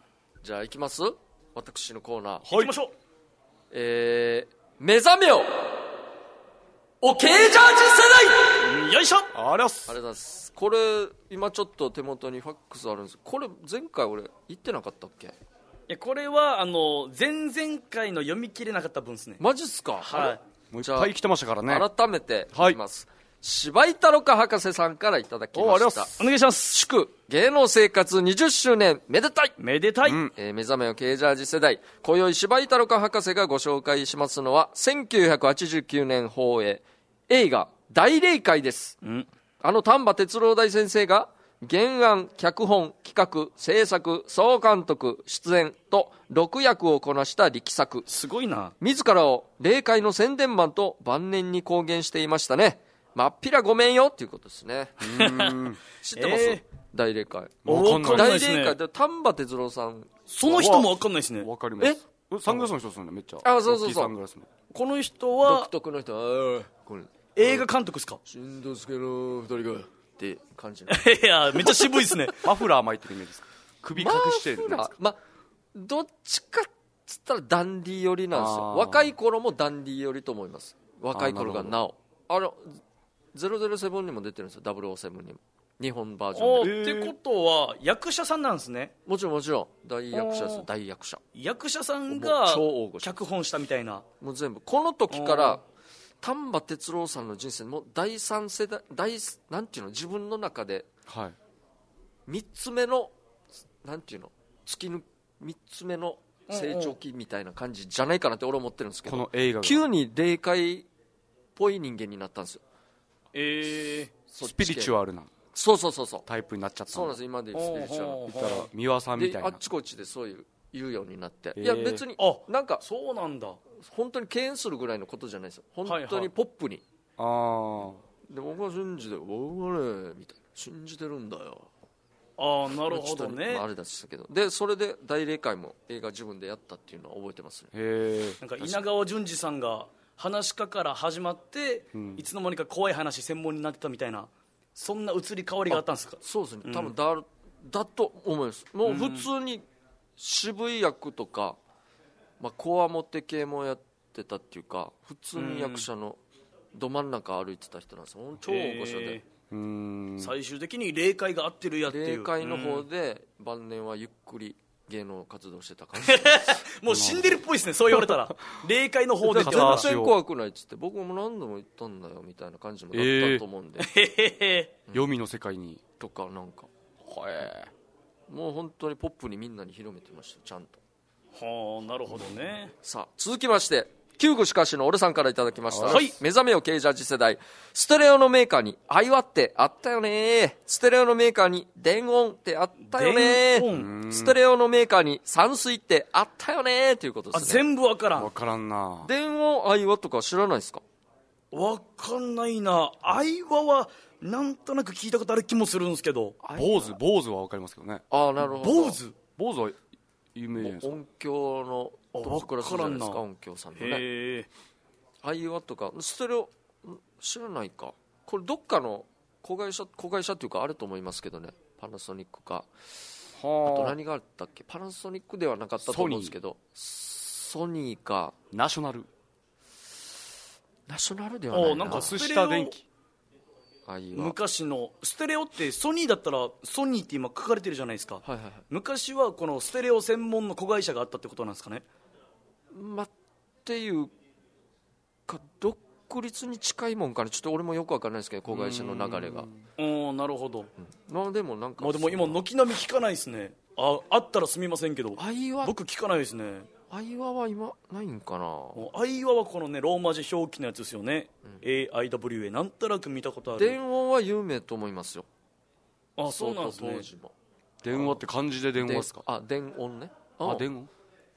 じゃあ行きます。私のコーナー、はい、 行きましょう。 えー、目覚めよおケージャージ世代。 よいしょ。 ありがとうございます。 ありがとうございます。これ今ちょっと手元にファックスあるんです。これ前回俺言ってなかったっけ？いやこれはあの前々回の読み切れなかった分ですね。 マジっすか？ はい。 もういっぱい来てましたからね。 改めていきます、はい、柴井太郎か博士さんからいただきました。 お, お願いします。 祝芸能生活にじゅっしゅうねんめでたいめでたい、 うんえー、目覚めよケージャージ世代、今宵柴井太郎か博士がご紹介しますのはせんきゅうひゃくはちじゅうきゅうねん放映映画大霊界です、うん、あの丹波哲郎大先生が原案、脚本、企画、制作、総監督、出演とろく役をこなした力作。 すごいな。 自らを霊界の宣伝マンと晩年に公言していましたね。まっぴらごめんよっていうことですね。うーん知ってます、えー、大霊界。 わかんないですね。 大霊界で丹波哲郎さん。 その人もわかんないですね。 わかります。えサングラスの人ですよね、めっちゃ。 あ、そうそうそう。 この人は独特の人はこれ映画監督ですか？ しんどすけの二人がって感じ。 いやめっちゃ渋いですね。 マフラー巻いてるイメージですか？首隠してるんですか？ まあどっちかっつったらダンディ寄りなんですよ。若い頃もダンディ寄りと思います。若い頃がなおあのゼロゼロセブンにも出てるんですよ。ダブルオーセブンにも日本バージョンで。ってことは役者さんなんですね。 もちろんもちろん大役者です。大役者役者さんが脚本したみたいな。 もう全部この時から丹波哲郎さんの人生も第三世代第なんていうの自分の中でみっつめのなんていうの月のみっつめの成長期みたいな感じじゃないかなって俺は思ってるんですけど、 この映画が急に霊界っぽい人間になったんですよ。 えー、 スピリチュアルなそうそうそうそうタイプになっちゃった。 そうなんです。今で言うスピリチュアル言ったら三輪さんみたいなあっちこっちでそういう言うようになって、 えー、 いや別になんかそうなんだ本当に敬遠するぐらいのことじゃないですよ。本当にポップに、 はいはい、 あで僕は信じて僕はねみたいな信じてるんだよ。 ああなるほどね、 まあ、あれだしたけどでそれで大霊界も映画自分でやったっていうのは覚えてますね。 へなんか稲川淳二さんが話し家から始まって、うん、いつの間にか怖い話専門になってたみたいなそんな移り変わりがあったんですか？ そうですね、多分だ、うん、だと思います。もう普通に渋い役とか、まあ、こわもて系もやってたっていうか普通に役者のど真ん中歩いてた人なんですよ。超大御所でうーん最終的に霊界が合ってるやっていう霊界の方で晩年はゆっくり芸能活動してた感じもう死んでるっぽいですねそう言われたら霊界の方で全然怖くないっつって僕も何度も言ったんだよみたいな感じもだったと思うんで、 えー、黄泉の世界にとかなんかへもう本当にポップにみんなに広めてましたちゃんと。 はあなるほどね。 さあ続きまして旧具しかしの俺さんからいただきました、 はい、 目覚めよケージャージ世代。ステレオのメーカーに愛話ってあったよね。ステレオのメーカーに電音ってあったよね。ステレオのメーカーに散水ってあったよねということですね。 あ全部わからんわからんな。 電音愛話とか知らないですか？ わかんないな。愛話はなんとなく聞いたことある気もするんですけど。 坊主坊主はわかりますけどね。 ああなるほど。 坊主坊主は有名じゃないですか。 音響のトップクラスじゃないですか。音響さんのね愛話とかステレオ知らないか。これどっかの子会社子会社っていうかあると思いますけどね。パナソニックかはあと何があったっけ。パナソニックではなかったと思うんですけどソニーかナショナルナショナルではないな。 なんかス下電気昔のステレオってソニーだったらソニーって今書かれてるじゃないですか、 はいはいはい、 昔はこのステレオ専門の子会社があったってことなんですかね。 まっていうか独立に近いもんかな。ちょっと俺もよくわからないですけど子会社の流れが。 うん、なるほど、 うん、まあでもなんかまあでも今軒並み聞かないですね。ああったらすみませんけど愛話僕聞かないですね。 愛話は今ないんかな。 愛話はこのねローマ字表記のやつですよね、うん、エーアイダブリューエー なんとなく見たことある。 電話は有名と思いますよ。 あそうなんですね。 当時も電話って漢字で電話ですか。 あ電音ね。 あ電音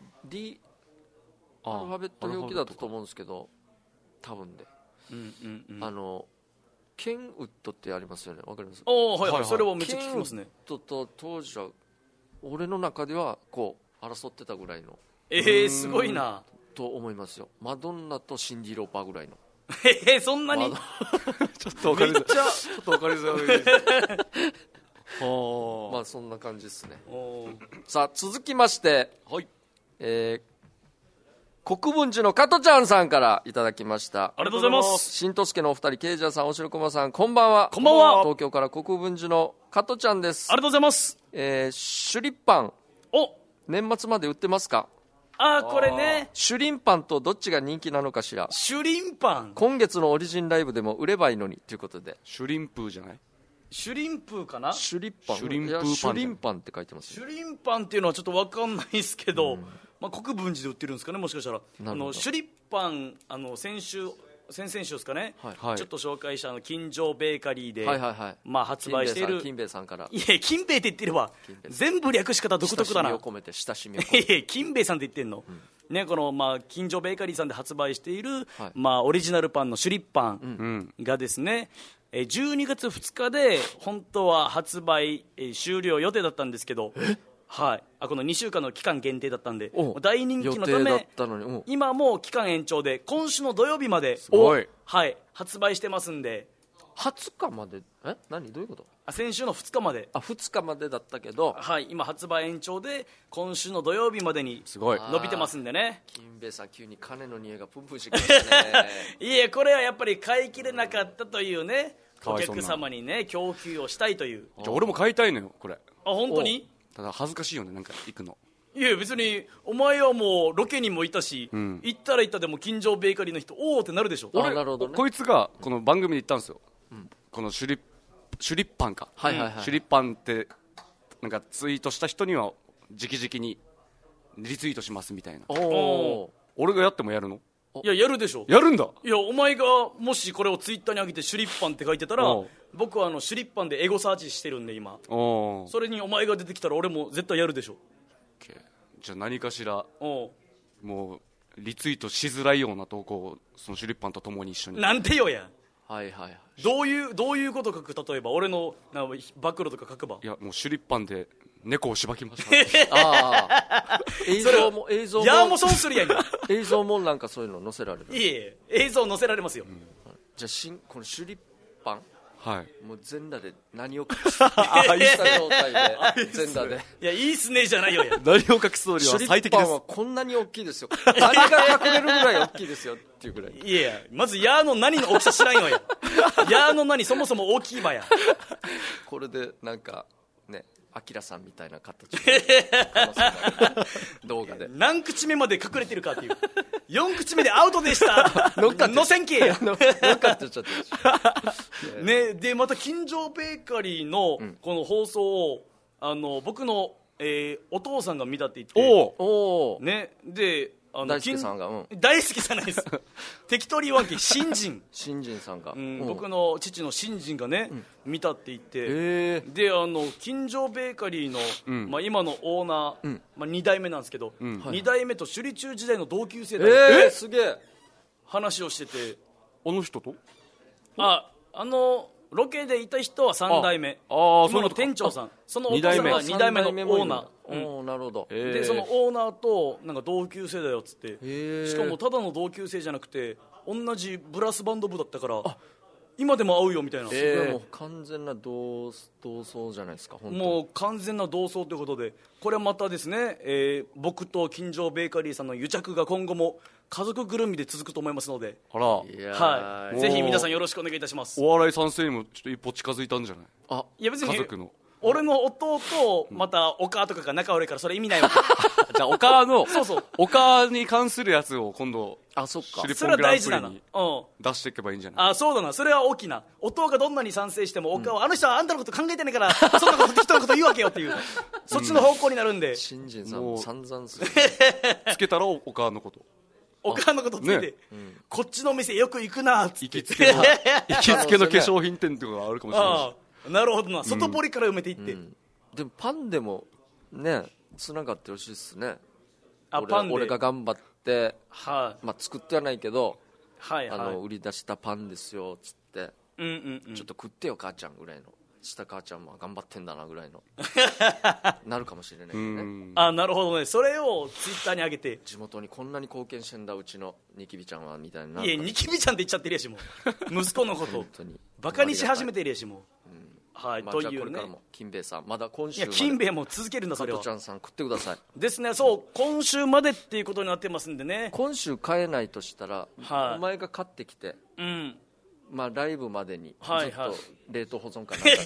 D アルファベット表記だったと思うんですけど多分で、 うんうんうん、 あのケンウッドってありますよね。わかります？ あ、はいはい、はいはい、それはめっちゃ聞きますね。 ケンウッドと当時は俺の中ではこう争ってたぐらいのえー、すごいなと思いますよ。マドンナとシンディ・ローパーぐらいのえー、そんなにちょっと分かりづらいちょっと分かりづらいまあそんな感じですね。さあ続きまして、はい、えー、国分寺の加トちゃんさんからいただきました。 ありがとうございます。 新都助のお二人、ケイジャーさん、おしろこまさん、こんばんは。 こんばんは。 東京から国分寺の加トちゃんです。 ありがとうございます。 えー、シュリッパン、 お、 年末まで売ってますか？ あー、これね、 シュリンパンとどっちが人気なのかしら。 シュリンパン、 今月のオリジンライブでも売ればいいのにということで。 シュリンプーじゃない？ シュリンプーかな。 シュリッパン、 シュリンプーパン、 シュリンパンって書いてます、ね、 シュリンパンっていうのはちょっと分かんないですけど、うん、まあ、国分寺で売ってるんですかね、もしかしたら。あのシュリッパン、あの先週先々週ですかね、はい、ちょっと紹介したあの金城ベーカリーで、はいはいはい、まあ、発売している金兵衛さんから。 いや、金兵衛って言ってれば全部略し方独特だな。 親しみを込めて親しみを込めて金兵衛さんって言ってんの、うんね、この、まあ、金城ベーカリーさんで発売している、はい、まあ、オリジナルパンのシュリッパンがですね、うん、じゅうにがつふつかで本当は発売終了予定だったんですけど、はい、あこのにしゅうかんの期間限定だったんで大人気のため今もう期間延長で今週の土曜日まで、はい、発売してますんで。 はつかまで、え、何どういうこと？ あ、先週のふつかまで。 あ、ふつかまでだったけど、 はい、今発売延長で今週の土曜日までに伸びてますんでね。 金兵衛さん急に金の匂いがプンプンしてきましたね。 いえ、これはやっぱり買い切れなかったというね、お客様にね供給をしたいという。 じゃあ俺も買いたいのよこれ。 あ、本当に？ ただ恥ずかしいよね、なんか行くの。 いや別にお前はもうロケにもいたし、うん、行ったら行ったでも金城ベーカリーの人おおってなるでしょ。 俺、なるほどね、 こいつがこの番組で言ったんですよ、うん、このシュリッシュリッパンか、はいはいはい、シュリッパンってなんかツイートした人には直々にリツイートしますみたいな。お俺がやってもやるの？ いや、やるでしょ。 やるんだ。 いや、お前がもしこれをツイッターに上げてシュリッパンって書いてたら、僕はあのシュリッパンでエゴサーチしてるんで今。おそれにお前が出てきたら俺も絶対やるでしょ。 じゃあ何かしらおもうリツイートしづらいような投稿をそのシュリッパンと共に一緒に。 なんてよや。 はいはい、 どういうどういうこと書く？例えば俺のな暴露とか書くば。 いや、もうシュリッパンで猫をしばきました、ね、 ああ映像も映像もやーも損するやん映像もなんかそういうの載せられる。 いえ映像載せられますよ、うん、 じゃあしんこのシュリッパン、 はい、 もう全裸で何を隠した状態で全裸でいや、いいっすねじゃないよや何を隠すのには最適です。シュリッパンはこんなに大きいですよ何が隠れるぐらい大きいですよっていうぐらい。 いや、まずヤーの何の大きさ知らんよやヤーの何そもそも大きいばや。 これでなんかね、アキラさんみたいな形動画で何口目まで隠れてるかっていうよん口目でアウトでしたのせんけや乗っかってちゃってるね。でまた金城ベーカリーのこの放送を、あの僕の、えー、お父さんが見たって言って、おお、ね、であの大輔さんが、うん、 大好きじゃないです適当に言わんけ新人新人さんが、 うん、僕の父の新人がね、うん、見たって言って、であの金城ベーカリーの、うん、まあ、今のオーナー、うん、まあ、に代目なんですけど、うん、に代目と首里中時代の同級生だって、 えー、すげえ話をしてて。 あの人とああのロケでいた人はさん代目、ああ今の店長さん、そのお父さんがに代目のオーナー、 うん、なるほど。 でそのオーナーとなんか同級生だよっつって、しかもただの同級生じゃなくて同じブラスバンド部だったから今でも会うよみたいな。 それはもう完全な同同窓じゃないですか。本当にもう完全な同窓ということで、これまたですね、えー、僕と金城ベーカリーさんの癒着が今後も家族ぐるみで続くと思いますので、 あら、 はい、ぜひ皆さんよろしくお願いいたします。 お笑い賛成にもちょっと一歩近づいたんじゃない？ あ、いや別に家族の俺の弟またお母とかが仲悪いからそれ意味ないわけじゃあお母のそうそうお母に関するやつを今度あそっかシュリポングランプリに出していけばいいんじゃない？ あ、そうだな、それは大きな。弟がどんなに賛成してもお母は、うん、あの人はあんたのこと考えてないからそんなこと適当なこと言うわけよっていうそっちの方向になるんで、 新人さんも散々するつけたらお母のことお母のことつけて、ね、うん、こっちの店よく行くなっつって行きつけの行きつけの化粧品店とかあるかもしれないし。 あ、なるほどな、外堀から埋めていって、うん、 でもパンでもねつながってほしいっすね。 あ、 俺パンで俺が頑張って、 はまあ、作ってはないけど、 はいはい、 あの売り出したパンですよっつって、 うんうんうん、 ちょっと食ってよ母ちゃんぐらいの、した母ちゃんも頑張ってんだなぐらいのなるかもしれないけどね。 あ、なるほどね。それをツイッターに上げて地元にこんなに貢献してんだうちのニキビちゃんはみたいな。 いやニキビちゃんって言っちゃってるやしもう息子のこと本当にバカにし始めてるやしもう、うん、 はい、 まあ、 というね。 じゃあこれからも金兵衛さんまだ今週まで。 いや金兵衛も続けるんだそれは。 加トちゃんさん食ってください。 ですね。そう今週までっていうことになってますんでね。 今週買えないとしたら、 はい、 お前が買ってきて、 うん。 まあライブまでにずっと冷凍保存かなんかして、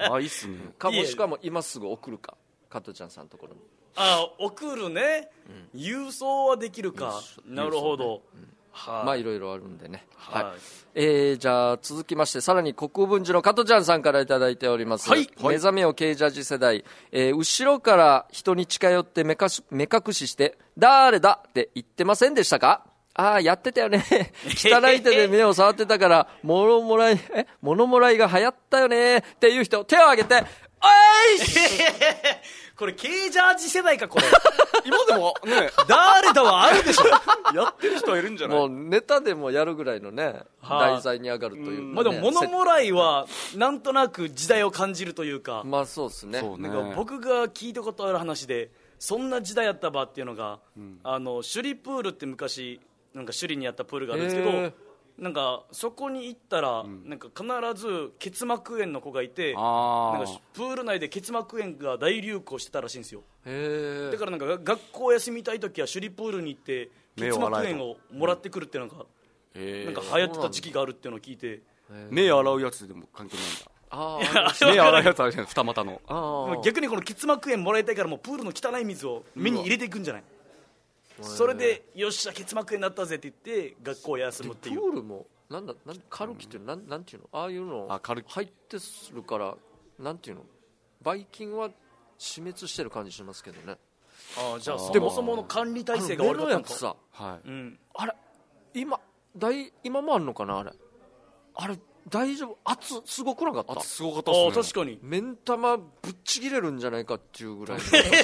あいいっすね。 かもしくはもう今すぐ送るか加トちゃんさんのところに。 あ送るね、うん、郵送はできるか。なるほど。 はい、まあいろいろあるんでね、 はいはい、えー、じゃあ続きましてさらに国分寺の加トちゃんさんからいただいております、 はい、 目覚めよ軽ジャージ世代、えー、後ろから人に近寄って目かし目隠しして誰だって言ってませんでしたか？ああやってたよね汚い手で目を触ってたから物もらいえ物もらいが流行ったよねっていう人手を挙げておいしこれ軽ジャージ世代かこれ今でもね誰だはあるでしょやってる人はいるんじゃない？ もうネタでもやるぐらいのね、はあ、題材に上がるというか、ね、 まあでも物もらいはなんとなく時代を感じるというか、 まあそうですね。 そうね。 なんか僕が聞いたことある話でそんな時代やったばっていうのが、うん、あの首里プールって昔なんか首里にあったプールがあるんですけど、えーなんかそこに行ったら、うん、なんか必ず結膜炎の子がいて、 あなんかプール内で結膜炎が大流行してたらしいんですよ。 へだからなんか学校休みたい時は首里プールに行って結膜炎をもらってくるっていうのが、なんか流行ってた時期があるっていうのを聞いて、 目洗うやつでも関係ないんだ。 あ目洗うやつあるじゃん二股の。 あ逆にこの結膜炎もらいたいからもうプールの汚い水を目に入れていくんじゃない？それでよっしゃ結膜炎になったぜって言って学校を休むっていう。 プールもなんだなんカルキっていうの、なんなんていうのああいうのあカルキ入ってするからなんていうのばい菌は死滅してる感じしますけどね。 あじゃあそもそもの管理体制が悪かったのか。 さ、 はいうん、 あれ今大今もあんのかなあれあれ大丈夫圧すごくなかった？ 圧すごかったっすね。 あ確かに目ん玉ぶっちぎれるんじゃないかっていうぐらい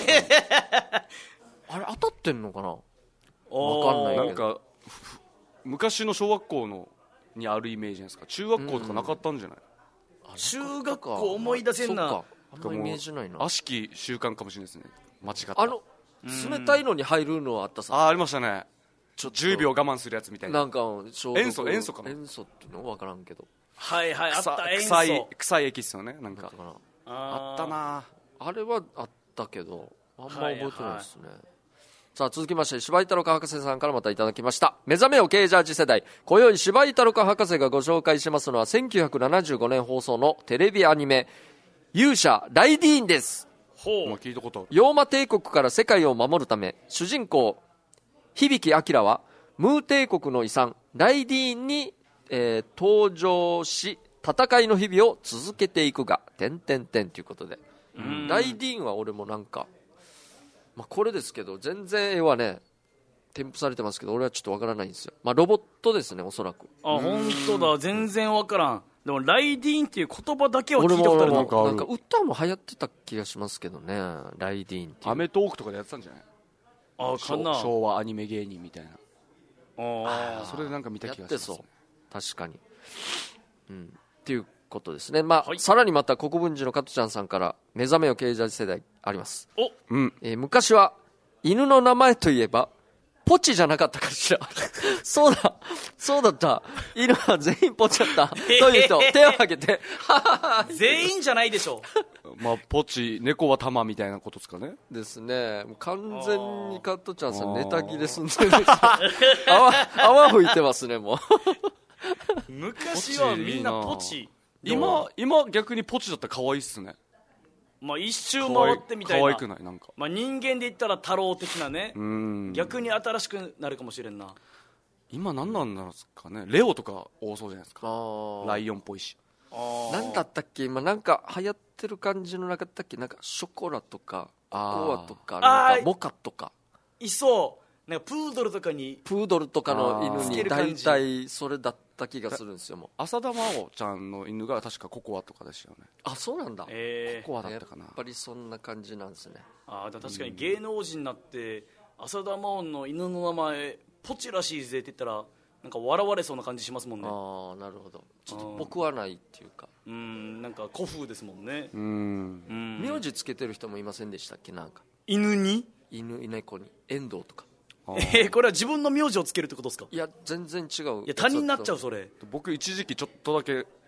あれ当たってんのかなわかんないけどなんか昔の小学校のにあるイメージじゃないですか。中学校とかなかったんじゃない？ うん、中学校思い出せんな。 あんまイメージないな。 悪しき習慣かもしれないですね。間違った。 あの冷たいのに入るのはあったさ。 ああありましたね。ちょじゅうびょう我慢するやつみたいな。 なんか塩素塩素かな。 塩素っていうの分からんけど。 はいはいあった塩素。 臭い臭い液っすよねなんか。 あ, あったな。 あれはあったけどあんま覚えてないですね。はいはいさあ続きまして柴井太郎博士さんからまたいただきました。目覚めよ軽ジャージ世代、今宵柴井太郎博士がご紹介しますのはせんきゅうひゃくななじゅうごねん放送のテレビアニメ勇者ライディーンです。 ほう、 まあ、聞いたことある。 妖魔帝国から世界を守るため主人公響明はムー帝国の遺産ライディーンに、えー、登場し戦いの日々を続けていくが点々点ということで、ライディーンは俺もなんかまあ、これですけど全然絵はね添付されてますけど俺はちょっとわからないんですよ。まあロボットですねおそらく。 あ本当だ全然わからん。でもライディーンっていう言葉だけは聞いたことある。 なんかなんか歌も流行ってた気がしますけどねライディーンっていう。 アメトーークとかでやってたんじゃない？ あかな昭和アニメ芸人みたいな。 ああそれでなんか見た気がします、ね、 やってそう確かに、うん、っていうことですね。まあ、 はい、 さらにまた国分寺の加トちゃんさんから目覚めよ軽ジャージ世代あります。 お、 うんえー、昔は犬の名前といえばポチじゃなかったかしらそうだそうだった犬は全員ポチだったという人手を挙げて全員じゃないでしょまあポチ猫は玉みたいなことですかね。 ですね。もう完全に加トちゃんさんネタ切れすんでる泡泡吹いてますねもう昔はみんなポチ。 今今逆にポチだったら可愛いっすね。 まあ一周回ってみたいな。 可愛くないなんか。 まあ人間で言ったら太郎的なね。 うん逆に新しくなるかもしれんな。 今何なんですかね。レオとか多そうじゃないですか。 あライオンっぽいし。 なんだったっけ今なんか流行ってる感じのなかったっけなんかショコラとかコアとかなんかモカとかいそう。なんかプードルとかにプードルとかの犬に大体それだった気がするんですよ。もう浅田真央ちゃんの犬が確かココアとかでしたよね。 あそうなんだ、 えー、 ココアだったかな。 やっぱりそんな感じなんですね。 あだ確かに芸能人になって浅田真央の犬の名前ポチらしいぜって言ったらなんか笑われそうな感じしますもんね。 ああなるほど。ちょっと僕はないっていうかうんなんか古風ですもんね。 うん名字つけてる人もいませんでしたっけなんか犬に犬猫に遠藤とかえー、これは自分の名字をつけるってことですか？ いや全然違う。 いや他人になっちゃうそれ。 僕一時期ちょっとだけ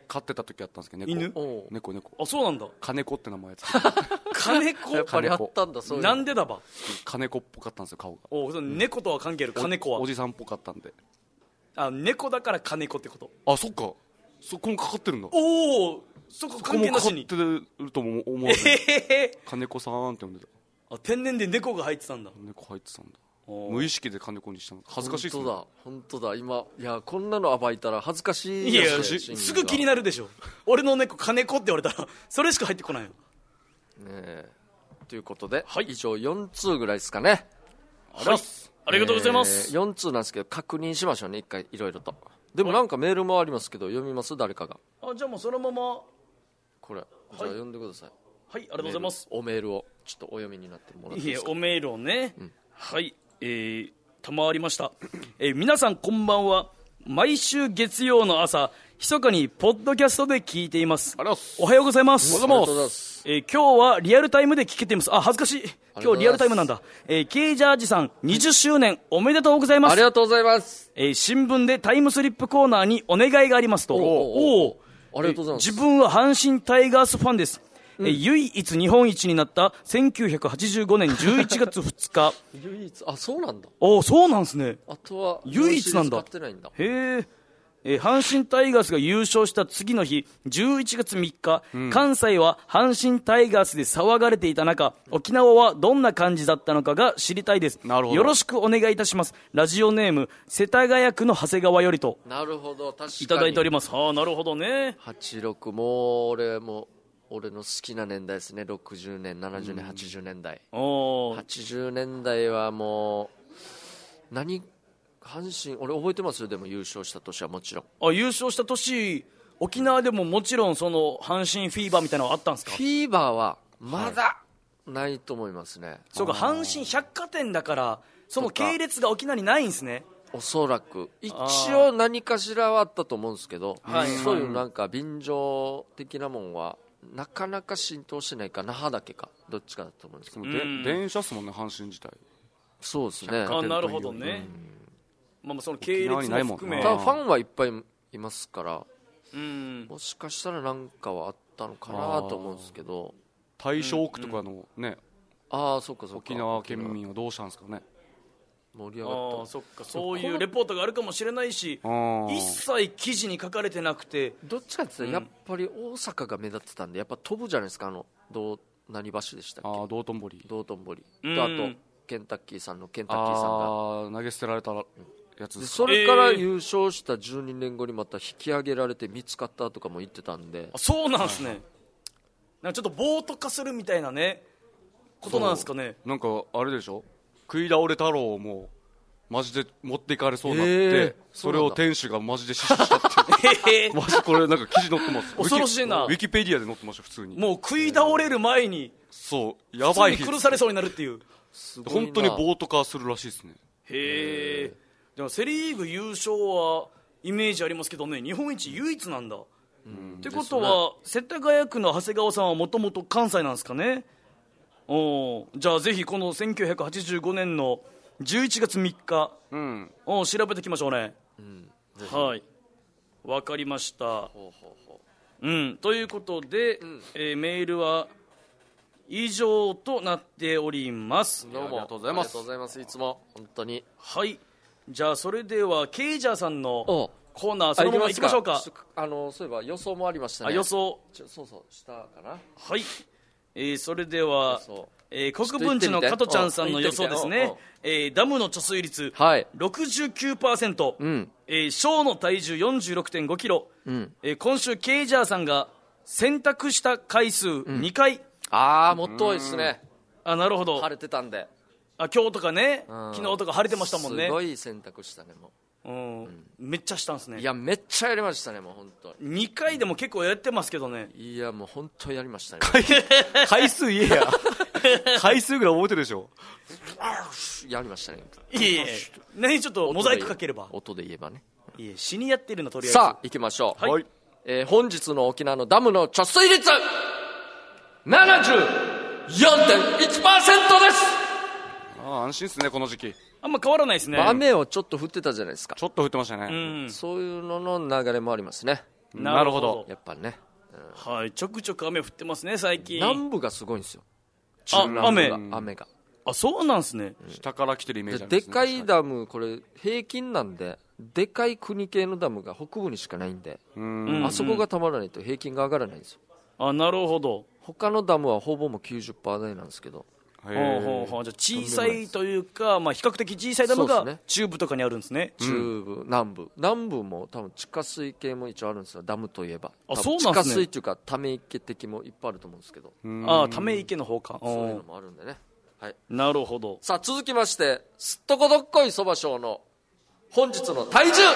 飼ってた時あったんですけど、 犬猫猫猫あ、そうなんだ。 金子って名前つけて金子やっぱりあったんだ、そういうなんでだば。 金子っぽかったんですよ、顔が。 おその猫とは関係ある。金子はおおじさんっぽかったんで。 あ、猫だから金子ってこと。 あ、そっか、そこもかかってるんだ。 おお、そこ関係なしに。 そこもかかってるとも思わず、 えー、 金子さんって呼んでた。 あ、天然で猫が入ってたんだ。 猫入ってたんだ。無意識で金子にしたの。恥ずかしいっすね。 本当だ本当だ。今いやこんなの暴いたら恥ずかしい。 いや、 やすぐ気になるでしょ。俺の猫金子って言われたらそれしか入ってこないよ。ねえということで、 はい、 以上よん通ぐらいですかね。 はい、ありがとうございます、 えー、よん通なんですけど確認しましょうね、一回いろいろと。でもなんかメールもありますけど読みます、誰かが。 あ、じゃあもうそのままこれ、はい、じゃあ読んでください。 はい、ありがとうございます。 おメールをちょっとお読みになってもらっていいですか。 いえ、おメールをね、 うん、 はい、えー、賜りました、えー、皆さんこんばんは。毎週月曜の朝密かにポッドキャストで聞いています。おはようございます。 おはようございます、 えー、今日はリアルタイムで聞けています。あ、恥ずかしい、今日リアルタイムなんだ。えー、K ジャージさんにじゅっしゅうねんおめでとうございます。 ありがとうございます、 えー、新聞でタイムスリップコーナーにお願いがありますと。 おお、ありがとうございます。 自分は阪神タイガースファンです。うん、え唯一日本一になったせんきゅうひゃくはちじゅうごねんじゅういちがつふつか唯一、あ、そうなんだ。 お、そうなんですね。 あとは唯一なんだ。 使ってないんだ。 へー。えー、阪神タイガースが優勝した次の日じゅういちがつみっか、うん、関西は阪神タイガースで騒がれていた中、沖縄はどんな感じだったのかが知りたいです。 なるほど。 よろしくお願いいたします。ラジオネーム世田谷区の長谷川よりと。 なるほど、確かにいただいております。はあ、なるほどね。 はちじゅうろく、もう俺も俺の好きな年代ですね。ろくじゅうねん、ななじゅうねん、はちじゅうねんだい。おはちじゅうねんだいはもう何、阪神、俺覚えてますよ。でも優勝した年はもちろん。 あ、優勝した年、沖縄でももちろんその阪神フィーバーみたいなのがあったんですか。 フィーバーはまだないと思いますね、はい、 そうか、阪神百貨店だからその系列が沖縄にないんですね。 おそらく一応何かしらはあったと思うんですけど、 はい、 そういうなんか便乗的なもんはなかなか浸透してないか、那覇だけかどっちかだと思うんですけど、 で電車っすもんね、阪神自体。 そうですね。 あ、なるほどね、うん、まあ、その系列も含めただファンはいっぱいいますから、 うん、 もしかしたらなんかはあったのかなと思うんですけど、 大正区とかのね、うんうん、 ああ、そっかそっか、 沖縄県民はどうしたんですかね。 盛り上がった。 あ、そっか、そういうレポートがあるかもしれないし、一切記事に書かれてなくて、 どっちかって言ったらやっぱり大阪が目立ってたんで、やっぱ飛ぶじゃないですか。あのどう何橋でしたっけ。 あ、道頓堀。 道頓堀と、あとケンタッキーさんのケンタッキーさんがあ投げ捨てられたやつですか。 それから優勝したじゅうにねんごにまた引き上げられて見つかったとかも言ってたんで。 あ、そうなんですね。なんかちょっと暴徒化するみたいなねことなんですかね。 なんかあれでしょ、食い倒れ太郎もマジで持っていかれそうになって、 えー、 それを店主がマジで死守したっていう、えー、マジこれなんか記事載ってます。 恐ろしいな。 ウィキペディアで載ってました。普通にもう食い倒れる前に、 そうやばい、 普通に殺されそうになるっていう、 本当に暴徒化するらしいですね。 へえ。でもセリーグ優勝はイメージありますけどね、日本一唯一なんだ。うん、ってことは、ね、世田谷区の長谷川さんはもともと関西なんですかね。お、じゃあぜひこのせんきゅうひゃくはちじゅうごねんのじゅういちがつみっか、うん、お調べてきましょうね、うん、はい、わかりました。ほうほうほう、うん、ということで、うん、えー、メールは以上となっております。 どうもありがとうございます。ありがとうございます。いつも本当に。 はい、じゃあそれではケイジャーさんのコーナーそのままいきましょうか。 あのそういえば予想もありましたね。 あ、予想、 そうそうしたかな。 はい、えー、それでは、えー、国分寺の加トちゃんさんの予想ですね。えー、ダムの貯水率、はい、ろくじゅうきゅうパーセント、うん、えー、小の体重 よんじゅうろくてんごキロ、うん、えー、今週ケイジャーさんが洗濯した回数にかい、うん、 ああ、もっと多いですね。 あ、なるほど。 晴れてたんで、 あ、今日とかね、昨日とか晴れてましたもんね。 すごい洗濯したね。もう、 うんうん、めっちゃしたんですね。 いや、めっちゃやりましたね。もう本当にかいでも結構やってますけどね。 いや、もう本当やりましたね。 回数言えや回数ぐらい覚えてるでしょ。 やりましたね。 いえいえ、何ちょっとモザイクかければ。 音で言えばね。 いえ、死にやってるの。とりあえずさあ行きましょう。はい、えー、本日の沖縄のダムの貯水率 ななじゅうよんてんいちパーセント です。 ああ、安心ですね、この時期。 あんま変わらないですね。 雨をちょっと降ってたじゃないですか。 ちょっと降ってましたね、 うん、そういうのの流れもありますね。 なるほど。 やっぱね、 うん、はい、ちょくちょく雨降ってますね最近。 南部がすごいんですよ。 あ、雨雨が。 あ、そうなんですね、 うん、下から来てるイメージあるんですね。でかいダム、これ平均なんで、でかい国系のダムが北部にしかないんで、うん、あそこがたまらないと平均が上がらないんですよ。 あ、なるほど。 他のダムはほぼも きゅうじゅっパーセント 台なんですけど、 ほうほうほう。じゃあ小さいというか、まあ、比較的小さいダムが中部とかにあるんですね。 中部、南部、南部も多分地下水系も一応あるんですよ、ダムといえば。 あ、そうなんですね。 地下水っていうかため池的もいっぱいあると思うんですけど、 あ、ため池の方か。 そういうのもあるんでね。はい、 なるほど。 さあ続きまして、すっとこどっこいそばショーの本日の体重。い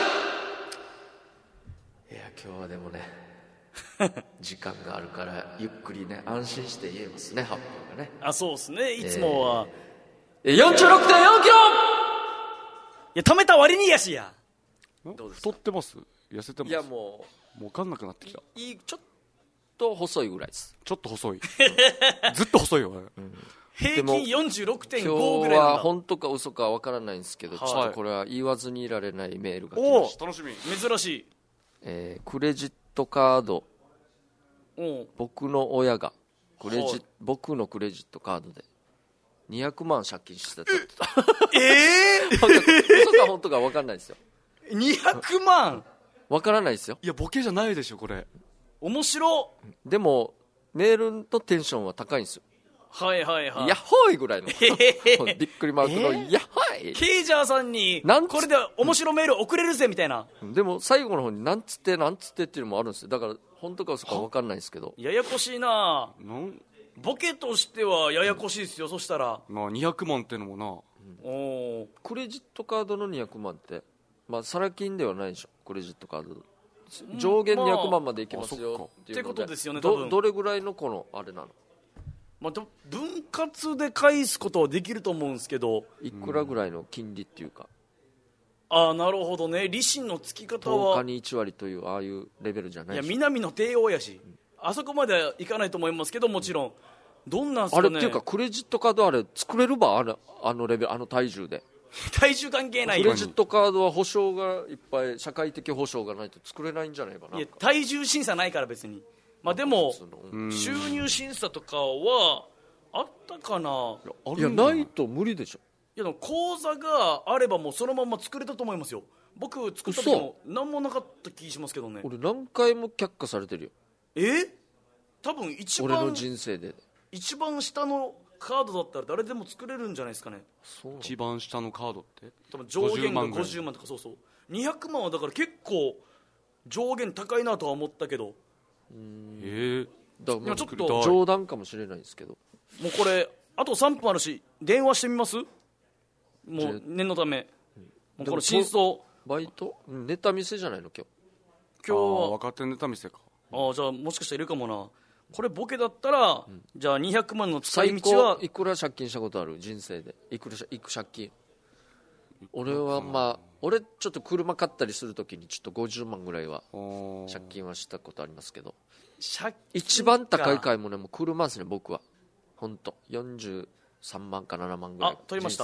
や今日はでもね時間があるからゆっくりね安心して言えますね、発表がね。 あ、そうですね、いつもは、 えー、よんじゅうろくてんよんキロ。いや、貯めた割にやしや。 どうですか？太ってます？痩せてます？ いやもうもう分かんなくなってきた。 いいちょっと細いぐらいです。 ちょっと細いずっと細いよ、うん、 平均 よんじゅうろくてんご ぐらいなんだ。 今日は本当か嘘か分からないんですけど、はい、ちょっとこれは言わずにいられないメールが来ました。 お楽しみ。 珍しい、 えー、クレジットカード、僕の親がクレジ、はい、僕のクレジットカードでにひゃくまん借金してたってええー、 嘘か本当か分かんないですよ。 にひゃくまん分からないですよ。 いやボケじゃないでしょこれ。 面白。 でもメールのテンションは高いんですよ。 はいはいはい。 ヤッホーイぐらいのびっくりマークのヤッホーイ。 ケイジャーさんにこれで面白メール送れるぜみたいな。 でも最後の方になんつってなんつってっていうのもあるんですよ。だから本当か嘘か分かんないですけど、 ややこしいな。ボケとしてはややこしいですよ、うん、そしたらまあにひゃくまんってのもな、 うん、おクレジットカードのにひゃくまんってまあサラ金ではないでしょ。クレジットカード上限にひゃくまんまでいきますよ、まあ、っていうのでってことですよね。多分 ど, どれぐらいのこのあれなの、 まあ、分割で返すことはできると思うんですけど、 いくらぐらいの金利っていうか、 うん、ああなるほどね。利子の付き方はとおかにいち割というああいうレベルじゃないし。 いや南の帝王やし、うん、あそこまではいかないと思いますけど、もちろんどんなんすかね。 あれっていうかクレジットカードあれ作れるば、あの、あのレベル、あの体重で体重関係ないよ。 クレジットカードは保証がいっぱい、社会的保証がないと作れないんじゃないかな。 いや体重審査ないから別に。まあでも収入審査とかはあったかな。 いやないと無理でしょ。 いやでも口座があればもうそのまま作れたと思いますよ。僕作った時も何もなかった気しますけどね。 俺何回も却下されてるよ。 え多分一番俺の人生で一番下のカードだったら誰でも作れるんじゃないですかね。 そう一番下のカードって多分上限がごじゅうまんとか。そうそうにひゃくまんはだから結構上限高いなとは思ったけど、 うーんえー、 だからちょっと冗談かもしれないですけど、 もうこれあとさんぷんあるし電話してみます。もう念のため、うん、もうこの真相バイトネタ見せじゃないの今日。 今日は若手ネタ見せか。 ああじゃあもしかしたらいるかもな。これボケだったら、うん、じゃあにひゃくまんの使い道は最高いくら借金したことある人生で。いくらいく借金。俺はまあ俺ちょっと車買ったりするときにちょっとごじゅうまんぐらいは借金はしたことありますけど、一番高い買い物はもう車ですね僕は。本当よんじゅうさんまんかななまんぐらい。あ取りました。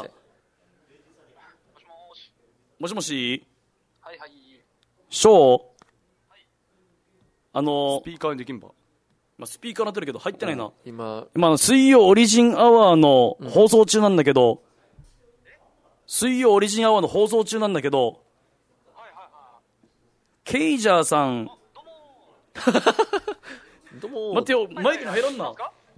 もしもし。 はいはい。 ショー、はい、あのスピーカーにできんば。 まあ、スピーカーになってるけど入ってないな、うん、 今今水曜オリジンアワーの放送中なんだけど、うん、水曜オリジンアワーの放送中なんだけど、はいはいはい、ケイジャーさんどうも待ってよ、マイクに入らんな、はい、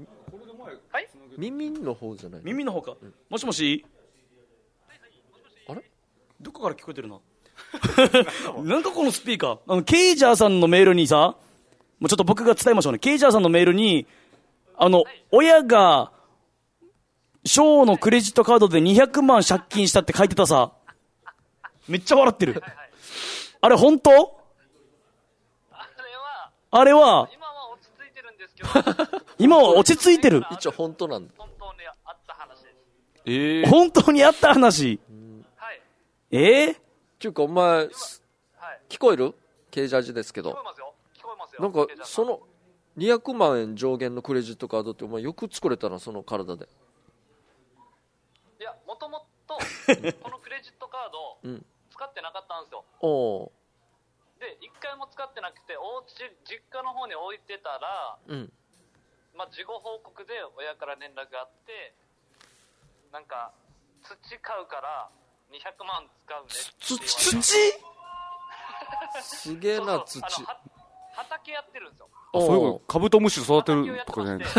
耳の方じゃない。 耳の方か、うん、もしもし、 あれどこから聞こえてるななんかこのスピーカー、あのケイジャーさんのメールにさ、もうちょっと僕が伝えましょうね。ケイジャーさんのメールにあの、はい、親がショーのクレジットカードでにひゃくまん借金したって書いてたさ。めっちゃ笑ってる。はいはい、あれ本当？ あれはあれは今は落ち着いてるんですけど今は落ち着いてる。 一応本当なんだ。 本当にあった話です。 えー、本当にあった話。 はい。 えー、 っていうかお前、はい、聞こえる？ケイジャージですけど。 聞こえますよ。聞こえますよ。 なんかそのにひゃくまんえん上限のクレジットカードってお前よく作れたな、その体で。 いや、もともとこのクレジットカード使ってなかったんですよ。 おで一回も使ってなくてお家実家の方に置いてたら、うんまあ、事後報告で親から連絡があってなんか土買うからにひゃくまん使うねって土すげえな土そうそうあの畑やってるんですよ。 あそういうことカブトムシ育てるとかじゃない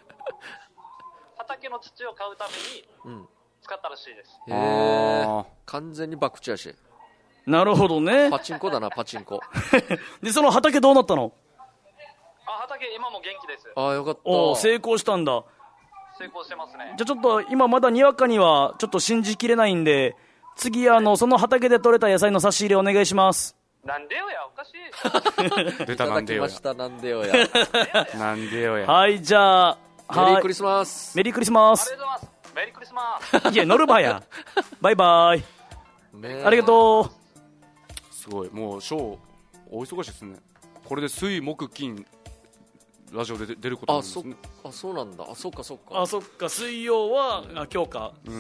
畑の土を買うために使ったらしいです、 うん、へえ完全に博打やしなるほどねパチンコだなパチンコでその畑どうなったの？ あ畑今も元気です。 あよかった。 お成功したんだ。 成功してますね。 じゃあちょっと今まだにわかにはちょっと信じきれないんで次あのその畑で採れた野菜の差し入れお願いします。 なんでよやおかしい出たなんでよやいただきましたなんでよやなんでよやはいじゃあメリークリスマスメリークリスマスありがとうございますメリークリスマスいやノルバやバイバイありがとう。 すごいもうショーお忙しいですね。これで水木金ラジオで出ることになるんですね。 あそ、あそうなんだあそっかそっかあそっか水曜は、うん、あ今日か、 うんうん、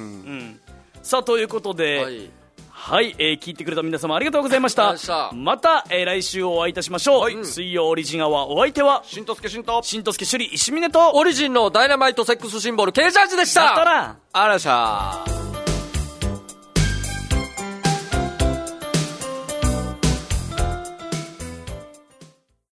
さあということではいはい、えー、聞いてくれた皆様ありがとうございました。また、えー、来週お会いいたしましょう、はい、水曜オリジンアワーお相手はしんとすけしんとしんとすけしゅり石峰とオリジンのダイナマイトセックスシンボルKジャージでした。 やったなあらしゃー。